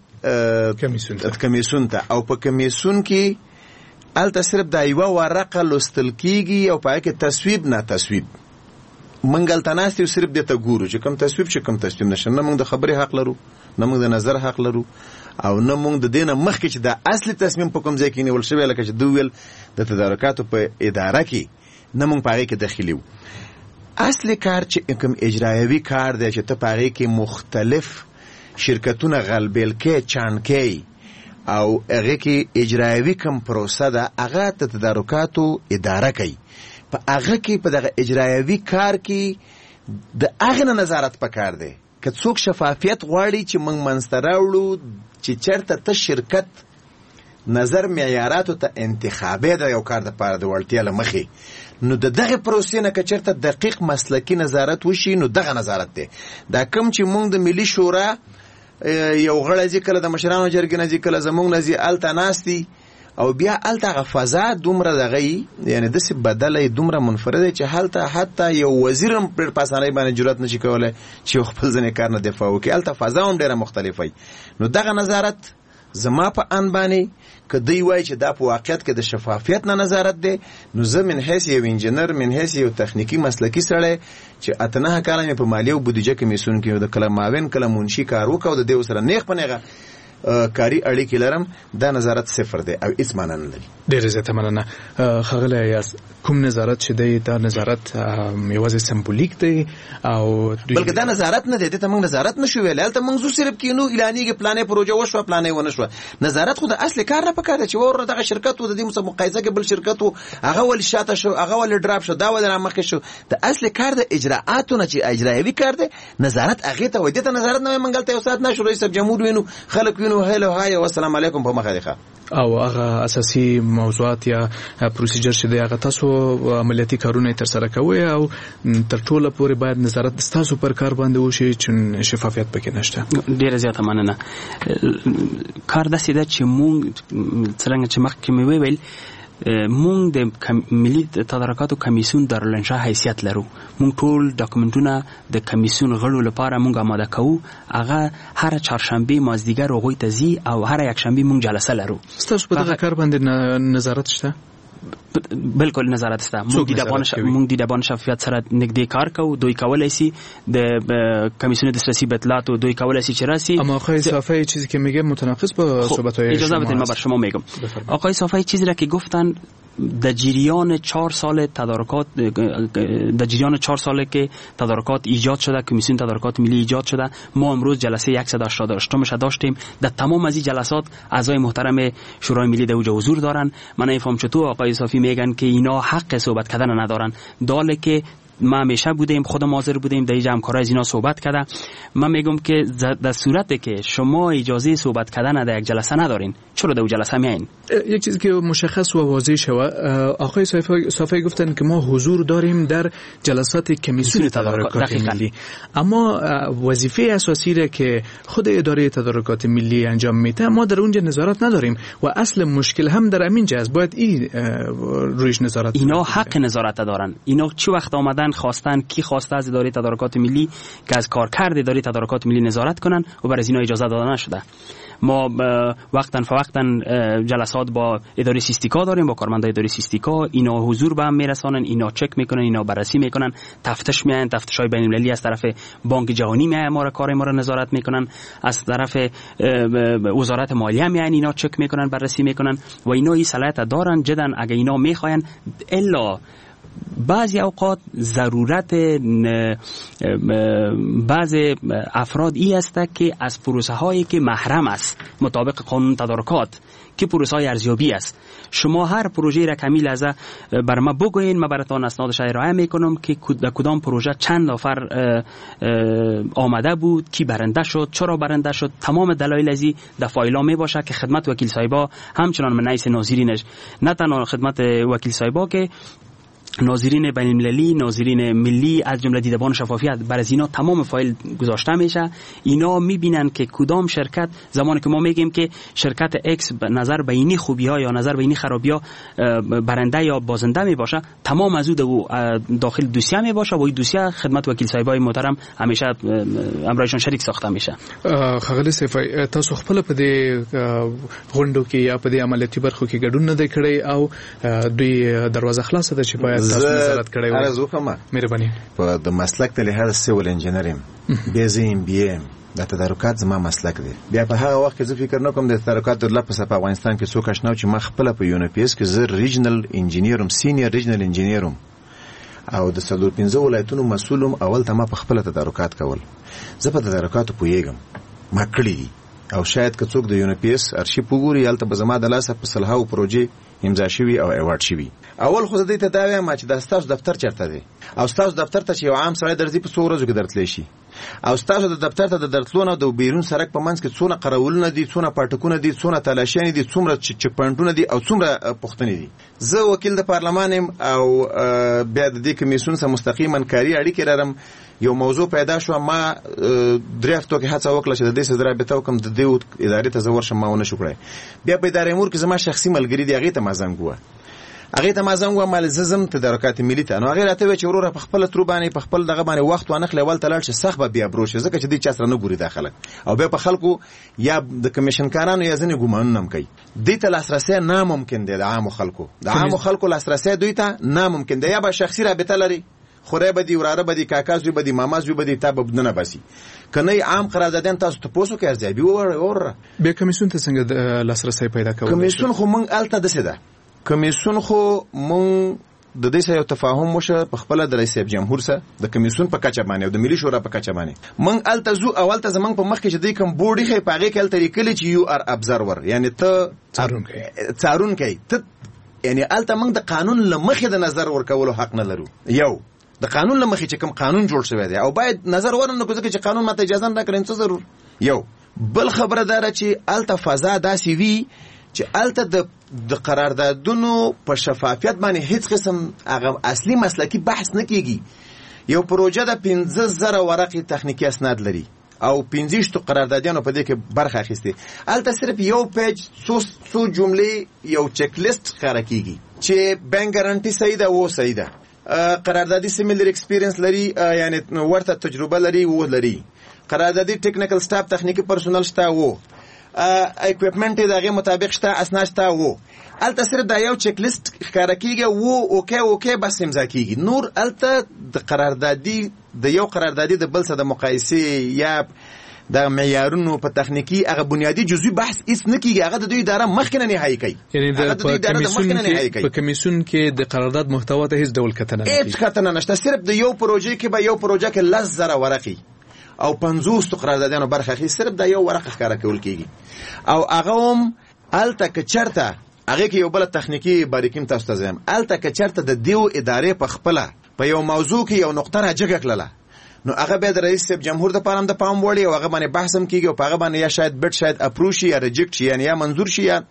کمیسیون ته او په کمیسیون کې الته صرف دا یو ورقه لوستل کیږي او پای کې تصویب نه تصویب منګل تناستي صرف دته ګورو چې کوم تصویب چې کوم تصویب نشه. نه موږ د خبرې حق لرو، نه موږ د نظر حق لرو او نه موږ د دینه مخکې چې دا اصلي تصمیم په کوم ځای کې نیول شوی لکه چې دویل د تدارکاتو په اداره کې نه موږ پاره کې داخلي وو. اصلي کار چې کوم اجرایوي کار دی چې ته پاره کې مختلف شرکتونه غلبیل کې چانکې او هغه کې اجرایوي کوم پروسه ده هغه د تدارکاتو اداره کوي. په هغه کې په دغه اجرایوي کار کې د هغه نظارت پکار دی. که څوک شفافیت غواړي چې موږ منځته راوړو چې چېرته ته شرکت نظر معیاراتو ته انتخابي ده یو کار دپاره د وړتیا له مخې، نو د دغه پروسې نه که چېرته دقیق مسلکي نظارت وشي نو دغه نظارت دی. دا کوم چې موږ د ملي شورا یو غړی ځي کله د مشرانو جرګې نه ځي کله زموږ نه ځي هلته ناست دي او بیا هلته هغه فضا دومره دغه یي یعنې داسې بدله یې دومره منفرده یي چې هلته حتی یو وزیر هم ډېر په اسانۍ باندې جرات نشي کولی چې یو خپل ځینې کار نه دفاع وکړي. هلته فضا هم ډېره مختلفه وي. نو دغه نظارت زما په ان باندې که دوی وایي چې دا په واقعیت کې د شفافیت نه نظارت دی، نو زه من حیث یو انجینر، من حیث یو تخنیکی مسلکی سړی چې اته نه کاله مې په مالیه او بودیجه کمیسیون کې د کله معاون کله منشي کار وکړ او د دې سره نیغ په نیغه کاری اړیکې لرم، دا نظارت صفر دی او هیڅ معنی نه لري. ډېره زیاته مننه. ښاغلی یاست، کوم نظارت چې دی دا نظارت یوازې سمبولیک دی او بلکې دا نظارت نه دی، دې ته موږ نظارت نشو ویلی. هلته موږ زو صرف کینو اعلانېږي پلانې پروژه وشوه پلانې ونه شوه. نظارت خو د اصل کار نه پکار دی چې وره دغه شرکت و د دې سره مقایسه کې بل شرکت و هغه ولې شاته شو، هغه ولې ډراپ شو، دا ولې رامخکې شو. د اصل کار د اجراءاتو نه چې اجرایوي کار دی، نظارت هغې ته وایي. دې ته نظارت نه وایي. موږ هلته یو ساعت نشو رئیس جمهور وینو، خلک وینو، هلو هاي او السلام علیکم په مخه دی ښه. او هغه اساسي موضوعات یا پروسیجر چې دی هغه تاسو عملیاتي کارونه تر سره کوي او تر ټوله پورې باید نظارت تاسو پر کار باندې وشي چې شفافیت پکې نشته. ډیره زیاته مننه. کار داسې ده چې مونږ څنګه چې مخکې مې ویل مونږ د ملي تدارکاتو کمیسیون دارالانشا حیثیت لرو. مونږ ټول ډاکومنټونه د کمیسیون غړو لپاره مونږ آماده کوو. هغه هر چهارشنبه مازدیګر هغوی ته ځي او هر یکشنبه مونږ جلسه لرو. ستاسو په دغه کار باندې نظارت شته؟ بالکل نظارت شته. مونږ د دبان مونږ د دبان شفافیت سره نږدې کار کوو. دوی کولای شي د کمیسیون دسترسی به اطلاعات دوی کولای شي چې راسي. اما آقای صافی چیزی که میگه متناقض با صحبت‌های شما. اجازه بدید من بر شما میگم. آقای صافی چیزی را که گفتن در جریان چهار سال تدارکات در جریان چهار ساله که تدارکات ایجاد شده، کمیسیون تدارکات ملی ایجاد شده، ما امروز جلسه صد و هشتاد و هشت مش داشتیم. در تمام از این جلسات اعضای محترم شورای ملی در اوج حضور دارن. من نمیفهم چطور آقای صافی میگن که اینا حق صحبت کردن ندارن. داله که ما همیشه بودیم، خودم حاضر بودیم در اینجا همکارای از اینا صحبت کرده. من میگم که در صورتی که شما اجازه صحبت کردن در یک جلسه ندارین، چرا در اون جلسه میایین؟ یک چیزی که مشخص و واضح شود، آقای صافی صافی گفتن که ما حضور داریم در جلسات کمیسیون تدارکات ملی، اما وظیفه اساسی را که خود اداره تدارکات ملی انجام میده ما در اونجا نظارت نداریم و اصل مشکل هم در همین جاست. باید این رویش نظارت اینا حق نظارت دارن. اینا چه وقت آمدن خواستن، کی خواسته از اداره تدارکات ملی که از کارکرد اداره تدارکات ملی نظارت کنن و برای اینا اجازه داده نشده. ما وقتا فوقتا جلسات با اداره سیستیکا داریم، با کارمندای اداره سیستیکا. اینا حضور به هم میرسانن، اینا چک میکنن، اینا بررسی میکنن، تفتیش میان، تفتیشای بین المللی از طرف بانک جهانی میان ما را کار ما را نظارت میکنن، از طرف وزارت مالیه میان اینا چک میکنن، بررسی میکنن و اینا این صلاحیت دارن. جدا اگه اینا میخواین الا بعضی اوقات ضرورت بعضی افراد ای است که از پروسه هایی که محرم است مطابق قانون تدارکات که پروسه های ارزیابی است، شما هر پروژه را کمیل از بر ما بگوین، ما براتون اسنادش ارائه میکنم که کدام پروژه چند نفر آمده بود، کی برنده شد، چرا برنده شد، تمام دلایل ازی در فایلا می باشه که خدمت وکیل صاحبا همچنان من رئیس ناظرینش نه تنها خدمت وکیل صاحبا که ناظرین بین المللی، ناظرین ملی از جمله دیدبان شفافیت بر از اینا تمام فایل گذاشته میشه. اینا میبینن که کدام شرکت، زمانی که ما میگیم که شرکت اکس نظر به اینی خوبی ها یا نظر به اینی خرابی ها برنده یا بازنده میباشه، تمام از او داخل دوسیه میباشه و این دوسیه خدمت وکیل صاحبای محترم همیشه امرایشان شریک ساخته میشه. خغلی صفای تاسو خپل په دې غونډو کې یا په دې عملیاتي برخو کې ګډون نه کړی او دوی دروازه خلاصه ده چې باید تاسو نظارت کړی وای. عرض وکړم مهرباني. په د مسلک ته لحاظ سیول انجینریم بیزیم بیم د تدارکات زما مسلک دی. بیا په هغه وخت کې زه فکر نه کوم د تدارکات د لپاره په افغانستان کې څوک آشنا چې ما خپل په یو ان پی اس کې زه ریجنل انجینیرم، سینیئر ریجنل انجینیرم او د څلور پنځه ولایتونو مسؤلم. اول ته ما په خپل تدارکات کول، زه په تدارکاتو پوهیږم، ما کړی دي او شاید که څوک د یو ان پی اس ارشیو وګوري هلته به زما د لاسه په سلهاو پروژې امضا شوي او ایوارډ شوي. اول خو دې ته دا وایم چې د ستاسو دفتر چیرته دی او ستاسو دفتر ته چې یو عام سړی درځي په څو ورځو کې درتلی شي او ستاسو د دفتر ته د درتلو د بیرون سرک په منځ کې څونه قراولونه دي، څونه پاټکونه دي، څونه تلاشیانې دي، څومره چک پوینټونه دي او څومره پوښتنې دي. زه وکیل د پارلمان یم او بیا د دې کمیسیون سره مستقیما کاري اړیکې لرم. یو موضوع پیدا شو، ما درې هفتو کې هڅه وکړه چې د دې سره رابطه وکړم، د دې ادارې ته زه ورشم، ما ونه شو کړی. بیا په ادارې امور کې زما شخصي ملګري دي، هغې ته ما زنګ ووه. هغه ته ما زنګ و مال زم تدارکات ملي ته نو هغه راته چې وروره په خپل تر باندې په خپل دغه باندې وخت ونخلې ول تلل چې سخت به بیا بروش ځکه چې دې چا سره نه ګوري داخله او به په خلکو یا د کمیشن کارانو یا ځنې ګمان نم کوي دې ته لاسرسي ناممکن دی د عام خلکو د عام خلکو لاسرسي دوی ته ناممکن دی یا به شخصي رابطه لري خوره بدی وراره بدی کاکاز وی بدی ماماز وی بدی تا بدونه باسي کنه عام قراردادین تاسو ته پوسو کې ارزیابي اور اور به کمیسیون ته څنګه لاسرسي پیدا کوي کمیسیون خو مونږ الته دسه ده کمیسیون خو مونږ د دې سره تفاهم وشه په خپل د رئیس جمهور سره د کمیسیون په کچه باندې او د ملي شورا په کچه باندې مونږ الته زو اول ته زمنګ په مخ کې چې د کوم بورډي خې پاګه کې الته لیکل چې یو ار ابزرور یعنی ته څارون کوي څارون کوي ته یعنی الته مونږ د قانون لمخې د نظر ورکولو حق نه لرو یو د قانون لمخې چې کوم قانون جوړ شوی دی او باید نظر ورنه کوځي چې قانون ماته اجازه نه کړي څه ضرور یو بل خبره دار چې الته فضا داسي وی چې الته د د قراردادونو په شفافیت باندې هیڅ قسم هغه اصلي مسلکی بحث نه کیږي یو پروژه د پنځه زره ورقي تخنیکی اسناد لري او پنځه شتو قراردادیانو په دې کې برخه اخیسته الته صرف یو پیج څو څو جملې یو چک لیست ښکارا کیږي چې بانک ګارانټي صحیح ده و صحیح ده قراردادي سیمیلر ایکسپیرینس لري یعنی ورته تجربه لري و لري قراردادي ټیکنیکل سټاف تخنیکی پرسونل شته و اکوپمنت دغه مطابق شته اسناد شته و الته صرف دا یو چک لیست ښکارا کیږي و اوکې اوکې بس امضا کیږي نور الته د قراردادي د یو قراردادي د بل سره د مقایسه یا د معیارونو په تخنیکی هغه بنیادی جزئی بحث هیڅ نه کیږي هغه د دوی اداره مخکنه نه هاي کوي یعنی د کمیسیون کې په کمیسیون کې د قرارداد محتوا ته هیڅ ډول کتنه نه هیڅ کتنه نشته صرف د یو پروژې کې به یو پروژه کې لس زره ورقي او پنځوس قراردادانو برخه اخی صرف د یو ورقه ښکارا کول کیږي او هغه هم الته که چرته هغه کې یو بل تخنیکی باریکیم تاسو ته زم الته که چرته د دیو ادارې په خپل په یو موضوع کې یو نقطه راجګه کړله نو هغه به د رئیس جمهور د پاره د پام وړي او هغه باندې بحث هم کیږي او هغه باندې یا شاید بټ شاید اپروو شي یا ریجیکټ شي یعنی یا منظور شي یا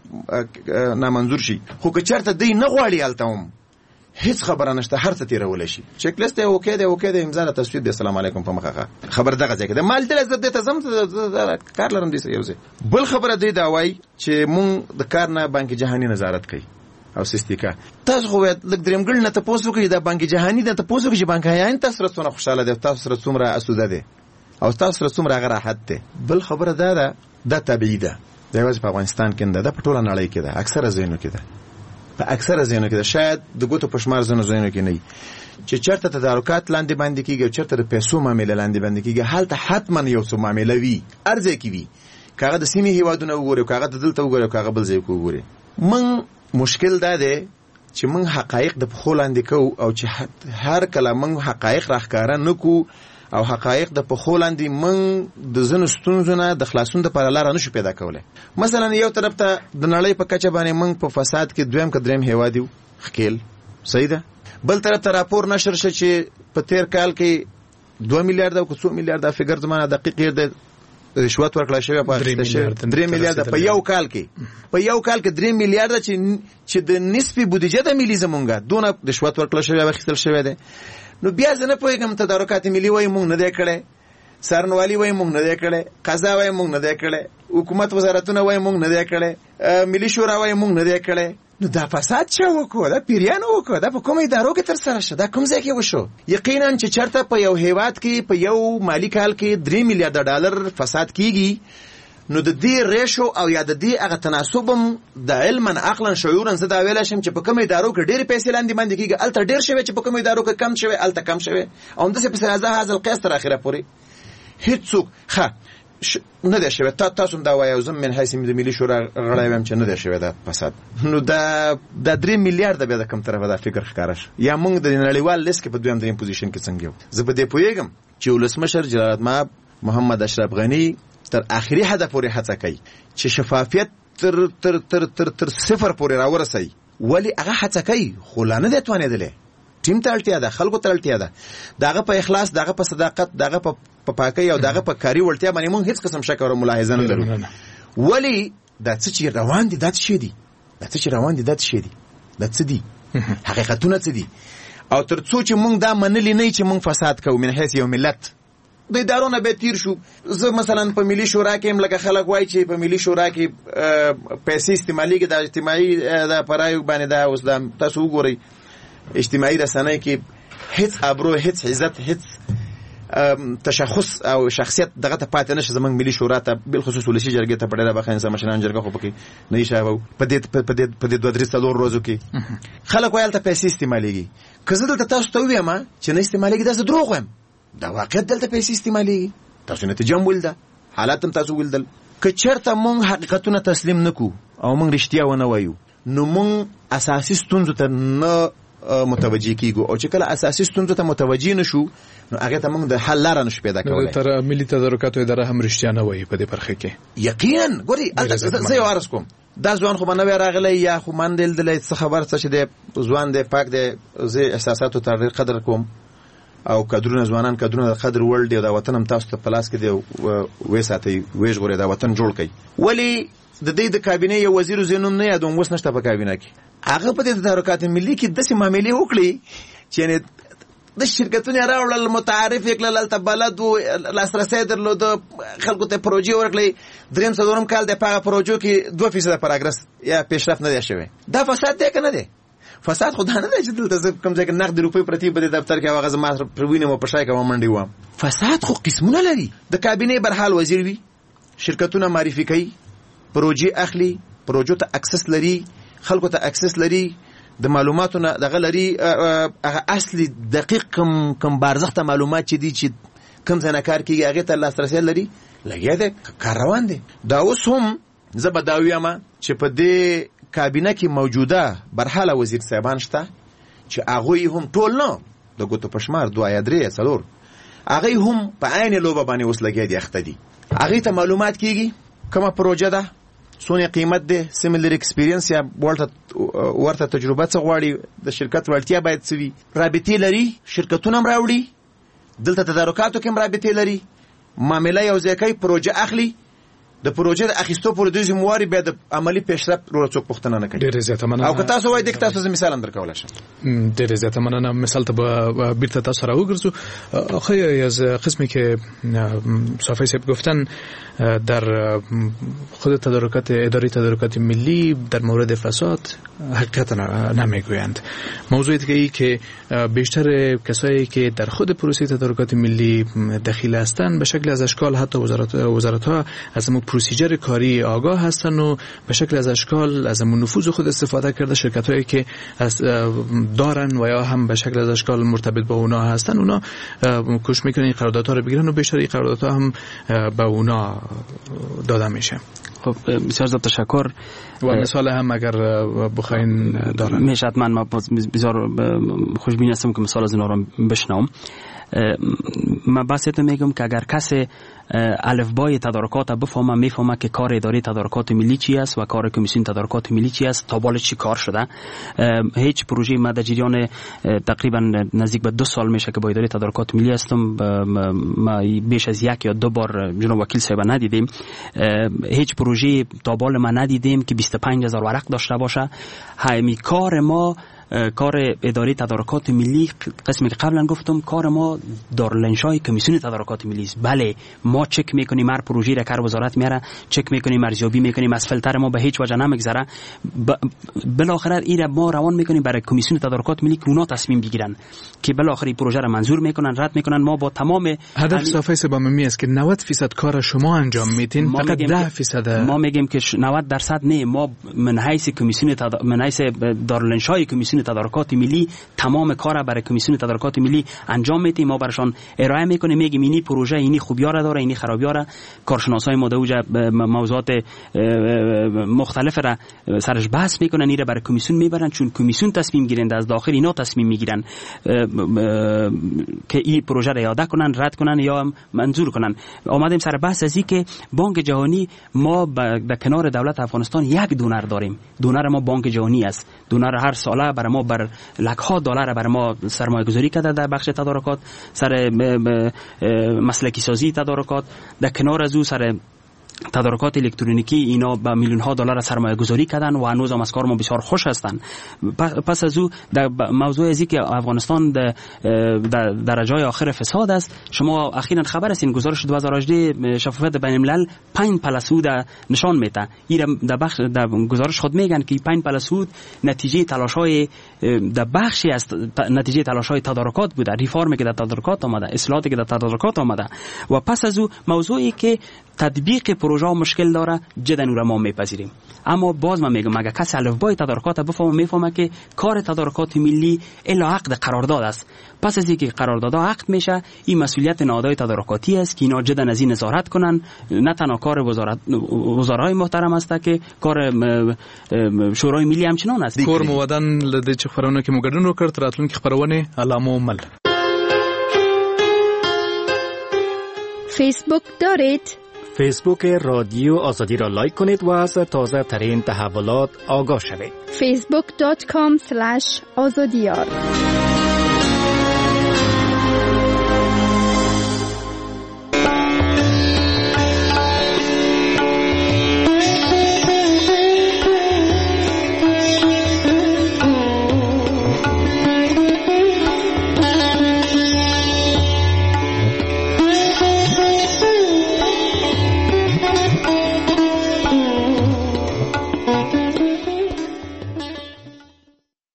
نامنظور شي خو که چرته دی نه غواړي الته هم هیڅ خبره نشته هر څه تیرول شي چک لیست اوکې دی اوکې دی امضا تصویر دی السلام علیکم په مخه خبر دغه ځای کې د مال دل عزت ته زم کار لرم دي یو ځای بل خبره دی دا وای چې مونږ د کار نه بانک جهانی نظارت کوي او سستیکا تاسو خو لږ دریم ګل نه تاسو کوي د بانک جهانی د تاسو کې بانک هیان تاسو سره څونه خوشاله دي تاسو سره څومره اسوده دي او تاسو سره څومره راحت دي بل خبره دا ده د طبيعي ده د یوه په افغانستان کې ده په ټوله نړۍ کې ده اکثره زینو کې ده په اکثره زینو کې ده شاید د ګوتو په شمار زینو زینو کې نه چې چرته تدارکات لاندې باندې کیږي او چرته د پیسو معاملې لاندې باندې کیږي حالت حتما یو څه معاملې وي ارزه کی وي کاغه د سیمې هیوادونه وګوري کاغه د دلته وګوري کاغه بل ځای وګوري من مشکل دا دی چې موږ حقایق د پخو لاندې کوو او چې هر کله موږ حقایق راښکاره نه کوو او حقایق د پخو لاندې موږ د ځینو ستونزو نه د خلاصون دپاره لاره نشو پیدا کولی مثلا یو طرف ته د نړۍ په کچه باندې موږ په فساد کې دویم که دریم هیواد یو ښکیل صحیح ده بل طرف ته راپور نشر شه چې په تیر کال کې دوه میلیارده او که څو میلیارده فګر زما دقیق دی رشوت ورکړل شوی په درې میلیارده په یو کال کې په یو کال کې درې میلیارده چې چې د نسبی بودیجه د ملي زمونږه دونه رشوت ورکړل شوی او اخیستل شوی دی نو بیا زه نه پوهېږم تدارکات ملي وایي موږ نه دی کړی څارنوالي وایي موږ نه دی کړی قضا وایي موږ نه دی کړی حکومت وزارتونه وایي موږ نه دی کړی ملي شورا وایي موږ نه دی کړی نو دا فساد چا وکړو دا پیریانو وکړو دا په کومه ادارو کې ترسره شو دا کوم ځای کې وشو یقینا چې چرته په یو هیواد کې په یو مالی کال کې درې میلیارډ ډالر فساد کیږي نو د دې ریشو او یا د دې هغه تناسبم د علما عقلا شعورا زه دا ویلی شم چې په کومه ادارو کې ډېرې پیسې لاندې باندې کیږي هلته ډېر شوی چې په کومه ادارو کې کم شوی هلته کم شوی او همداسې پسې راځه هذا القیاس تر اخره پورې هېڅوک ښه نه دی شوی تا تاسو هم دا وایي او زه من حیث د ملي شورا غړی ویم چې نه دی شوی دا فساد نو دا دا درې میلیارده بیا د کوم طرفه دا فکر ښکاره شو یا موږ د نړیوال لیست کې په دویم دریم پوزیشن کې څنګه یو زه په دې پوهېږم چې ولسمشر جلالالمآب محمد اشرف غني تر اخري حد پورې هڅه کوي چې شفافیت تر تر تر تر تر صفر پورې راورسوي ولې هغه هڅه کوي خو لا نه دی توانېدلی ټیم ته اړتیا ده خلکو ته اړتیا ده دغه په اخلاص دغه په صداقت دغه په په پاکۍ او دغه په کاري وړتیا باندې موږ هیڅ قسم شک او ملاحظه نه لرو ولی دا څه چې روان دي دا څه دي دا څه چې روان دي دا څه دي دا څه دي حقیقتونه څه دي او تر څو چې موږ دا منلي نه چې موږ فساد کوو من حیث یو ملت د ادارو به تیر شو. زه مثلا په ملي شورا کې هم لکه خلک وایي چې په ملي شورا کې پیسې استعمالي کې د اجتماعي د پرایو باندې دا اوس د تاسو وګورئ اجتماعي رسنۍ کې هیڅ ابرو هیڅ عزت هیڅ تشخص او شخصیت دغه ته پاتې نشي. زمونږ ملي شورا ته بل خصوص ولسی جرګې ته پړې راغی انسان مشران جرګه خو پکې نه شاو په دې په دې په دې دوه درې څلور ورځو کې خلک وایي ته پیسې استعماليږي. کزه دلته تاسو ته وایم چې نه استعماليږي دا دروغ وایم. دا واقعیت دلته پیسې استعماليږي. تاسو نتیجه ولده حالات هم تاسو ولدل. که چېرته مونږ حقیقتونه تسلیم نکو او مونږ رښتیا ونه وایو نو مونږ اساسي ستونزو ته نه متوجي کیږو او چې کله اساسي ستونزو ته متوجي نشو نو هغه ته موږ د حل لاره نشو پیدا کولای. تر ملي تدارکاتو اداره هم رښتیا نه وایي په دې برخه کې. یقینا ګوري زه یو عرض کوم دا ځوان خو باندې راغلی یا خو من دل دل څه خبر څه چې د ځوان د پاک د زه احساساتو تر قدر کوم او کډرونه ځوانان کډرونه د قدر ورلد د وطن هم تاسو ته پلاس کې دی وې ساتي وېژ غوړي د وطن جوړ کړي. ولی د دې د کابینه یو وزیر زینوم نه یادوم وس نشته په کابینه کې. هغه په دې تدارکات ملي کې د سیمه ملي وکړي چې د شرکتونو راوړل متعارف کړل ته بلد و لاسرسي درلود خلکو ته پروژې ورکړي. دریم څلورم کال د پاغه پروژو کې دوه فیصد پروګرس یا پیشرفت نه دی شوی. دا فساد دی کنه دی؟ فساد خو نه دی چې دلته کوم ځای کې نقد روپۍ پرتی په دفتر کې هغه زما پروینه مو پښای کوم منډي و. فساد خو قسمونه لري. د کابینه برحال وزیر وي شرکتونه معرفي کوي پروژې اخلي پروژو ته اکسس لري خلکو ته اکسس لري د معلوماتو نه دغه لري هغه اصلي دقیق کم کم بارزخته معلومات چې دي چې کوم څنګه کار کوي هغه ته لاسرسي لري لګیا دی کار روان دی. دا اوس هم زه به دا وایم چې په دې کابینه کې موجوده برحاله وزیر صاحبان شته چې هغه هم ټول نه د ګوتو پشمار دوه یا درې څلور هغه هم په عین لوبه باندې اوس لګیا دي اخته دي. هغه ته معلومات کیږي کومه پروژه ده سونه قیمت ده سیملر ایکسپیرینس یا ورته ورته تجربه څه غواړي د شرکت ورتیا باید سوي رابطې لري شرکتونه راوړي دلته تدارکاتو کې رابطې لري معاملې یو ځکه پروژه اخلي د پروژې د اخیستو پر دوی مواري به د عملی پیشرفت ورو څوک پښتنه نه کوي. ډېر زیاته مننه. او که تاسو وایي د تاسو زه مثال اندر کولای شم. ډېر زیاته مننه. مثال ته به بیرته تاسو را وګرځو. خیلی از قسمی که صافی صاحب گفتن در خود تدارکات اداره تدارکات ملی در مورد فساد حقیقت نمیگویند. موضوعی دیگه ای که بیشتر کسایی که در خود پروسه تدارکات ملی دخیل هستند به شکل از اشکال حتی وزارت وزارت ها از همون پروسیجر کاری آگاه هستن و به شکل از اشکال از همون نفوذ خود استفاده کرده شرکت هایی که از دارن و یا هم به شکل از اشکال مرتبط با اونا هستن اونا کوشش میکنن این قراردادها رو بگیرن و بیشتر این قراردادها هم به اونا داده میشه. خب بسیار زیاد تشکر. و مثال هم اگر بخواین دارن میشه حتما ما بسیار خوشبین هستم که مثال از اینا رو بشنوم. من بحثیت میگم که اگر کسی الفبای تدارکات بفهمه میفهمه که کار اداره تدارکات ملی چی است و کار کمیسیون تدارکات ملی چی است تا بالا چی کار شده. هیچ پروژه ما در جریان تقریبا نزدیک به دو سال میشه که با اداره تدارکات ملی هستم ما بیش از یک یا دو بار جناب وکیل صاحب ندیدیم. هیچ پروژه تا بالا ما ندیدیم که بیست و پنج هزار ورق داشته باشه. همین کار ما کار اداره تدارکات ملی قسمی که قبلا گفتم کار ما دارالانشای کمیسیون تدارکات ملی است. بله ما چک میکنیم هر پروژه را که وزارت میاره چک میکنیم ارزیابی میکنیم از فلتر ما به هیچ وجه نمیگذره. بالاخره این را ما روان میکنیم برای کمیسیون تدارکات ملی که اونا تصمیم بگیرن که بالاخره پروژه را منظور میکنن رد میکنن. ما با تمام هدف صافی سباممی است که نود درصد کار شما انجام میدین فقط ده درصد ما میگیم که نود درصد نه. ما من حیث کمیسیون تد... من حیث دارالانشای کمیسیون تدارکات ملی تمام کار برای کمیسیون تدارکات ملی انجام میدیم. ما براشون ارائه میکنیم میگیم اینی پروژه اینی خوبی‌ها را داره اینی خرابی‌ها را. کارشناسای ما دوجا موضوعات مختلف را سرش بحث میکنن این را برای کمیسیون میبرن چون کمیسیون تصمیم گیرنده از داخل اینا تصمیم میگیرن که این پروژه را اعاده کنن رد کنن یا منظور کنن. آمدیم سر بحث از این که بانک جهانی ما در کنار دولت افغانستان یک دونر داریم. دونر ما بانک جهانی است. دونر هر ساله برای ما بر لک ها دلار برای ما سرمایه گذاری کرده در بخش تدارکات سر مسلکی سازی تدارکات. در کنار از او سر تدارکات الکترونیکی اینا به میلیون ها دلار سرمایه گذاری کردن و هنوز هم از کار ما بسیار خوش هستند. پس از او در موضوع ازی که افغانستان در درجه آخر فساد است، شما اخیراً خبر هستین گزارش دو هزار و هجده شفافیت بین الملل پنج پلسود نشان میده. این در بخش در گزارش خود میگن که پنج پلسود نتیجه تلاش‌های در بخشی از نتیجه تلاش‌های تدارکات بوده، ریفرمی که در تدارکات آمده، اصلاحاتی که در تدارکات آمده. و پس از او موضوعی که تطبیق پروژه مشکل داره جدا او را ما میپذیریم. اما باز من میگم اگه کسی الفبای تدارکات بفهمه میفهمه که کار تدارکات ملی الا عقد قرارداد است. پس از اینکه قرارداد عقد میشه، این مسئولیت نهادهای تدارکاتی است که اینا جدا از این نظارت کنن. نه تنها کار وزارت وزرای محترم است که کار شورای ملی همچنان است. کور مودن لدی چې خبرونه کې موګدن وکړ تر راتلونکي خبرونه علامه مل. فیسبوک دارید؟ فیسبوک رادیو آزادی را لایک کنید و از تازه ترین تحولات آگاه شوید. فیسبوک دات کام اسلش آزادیار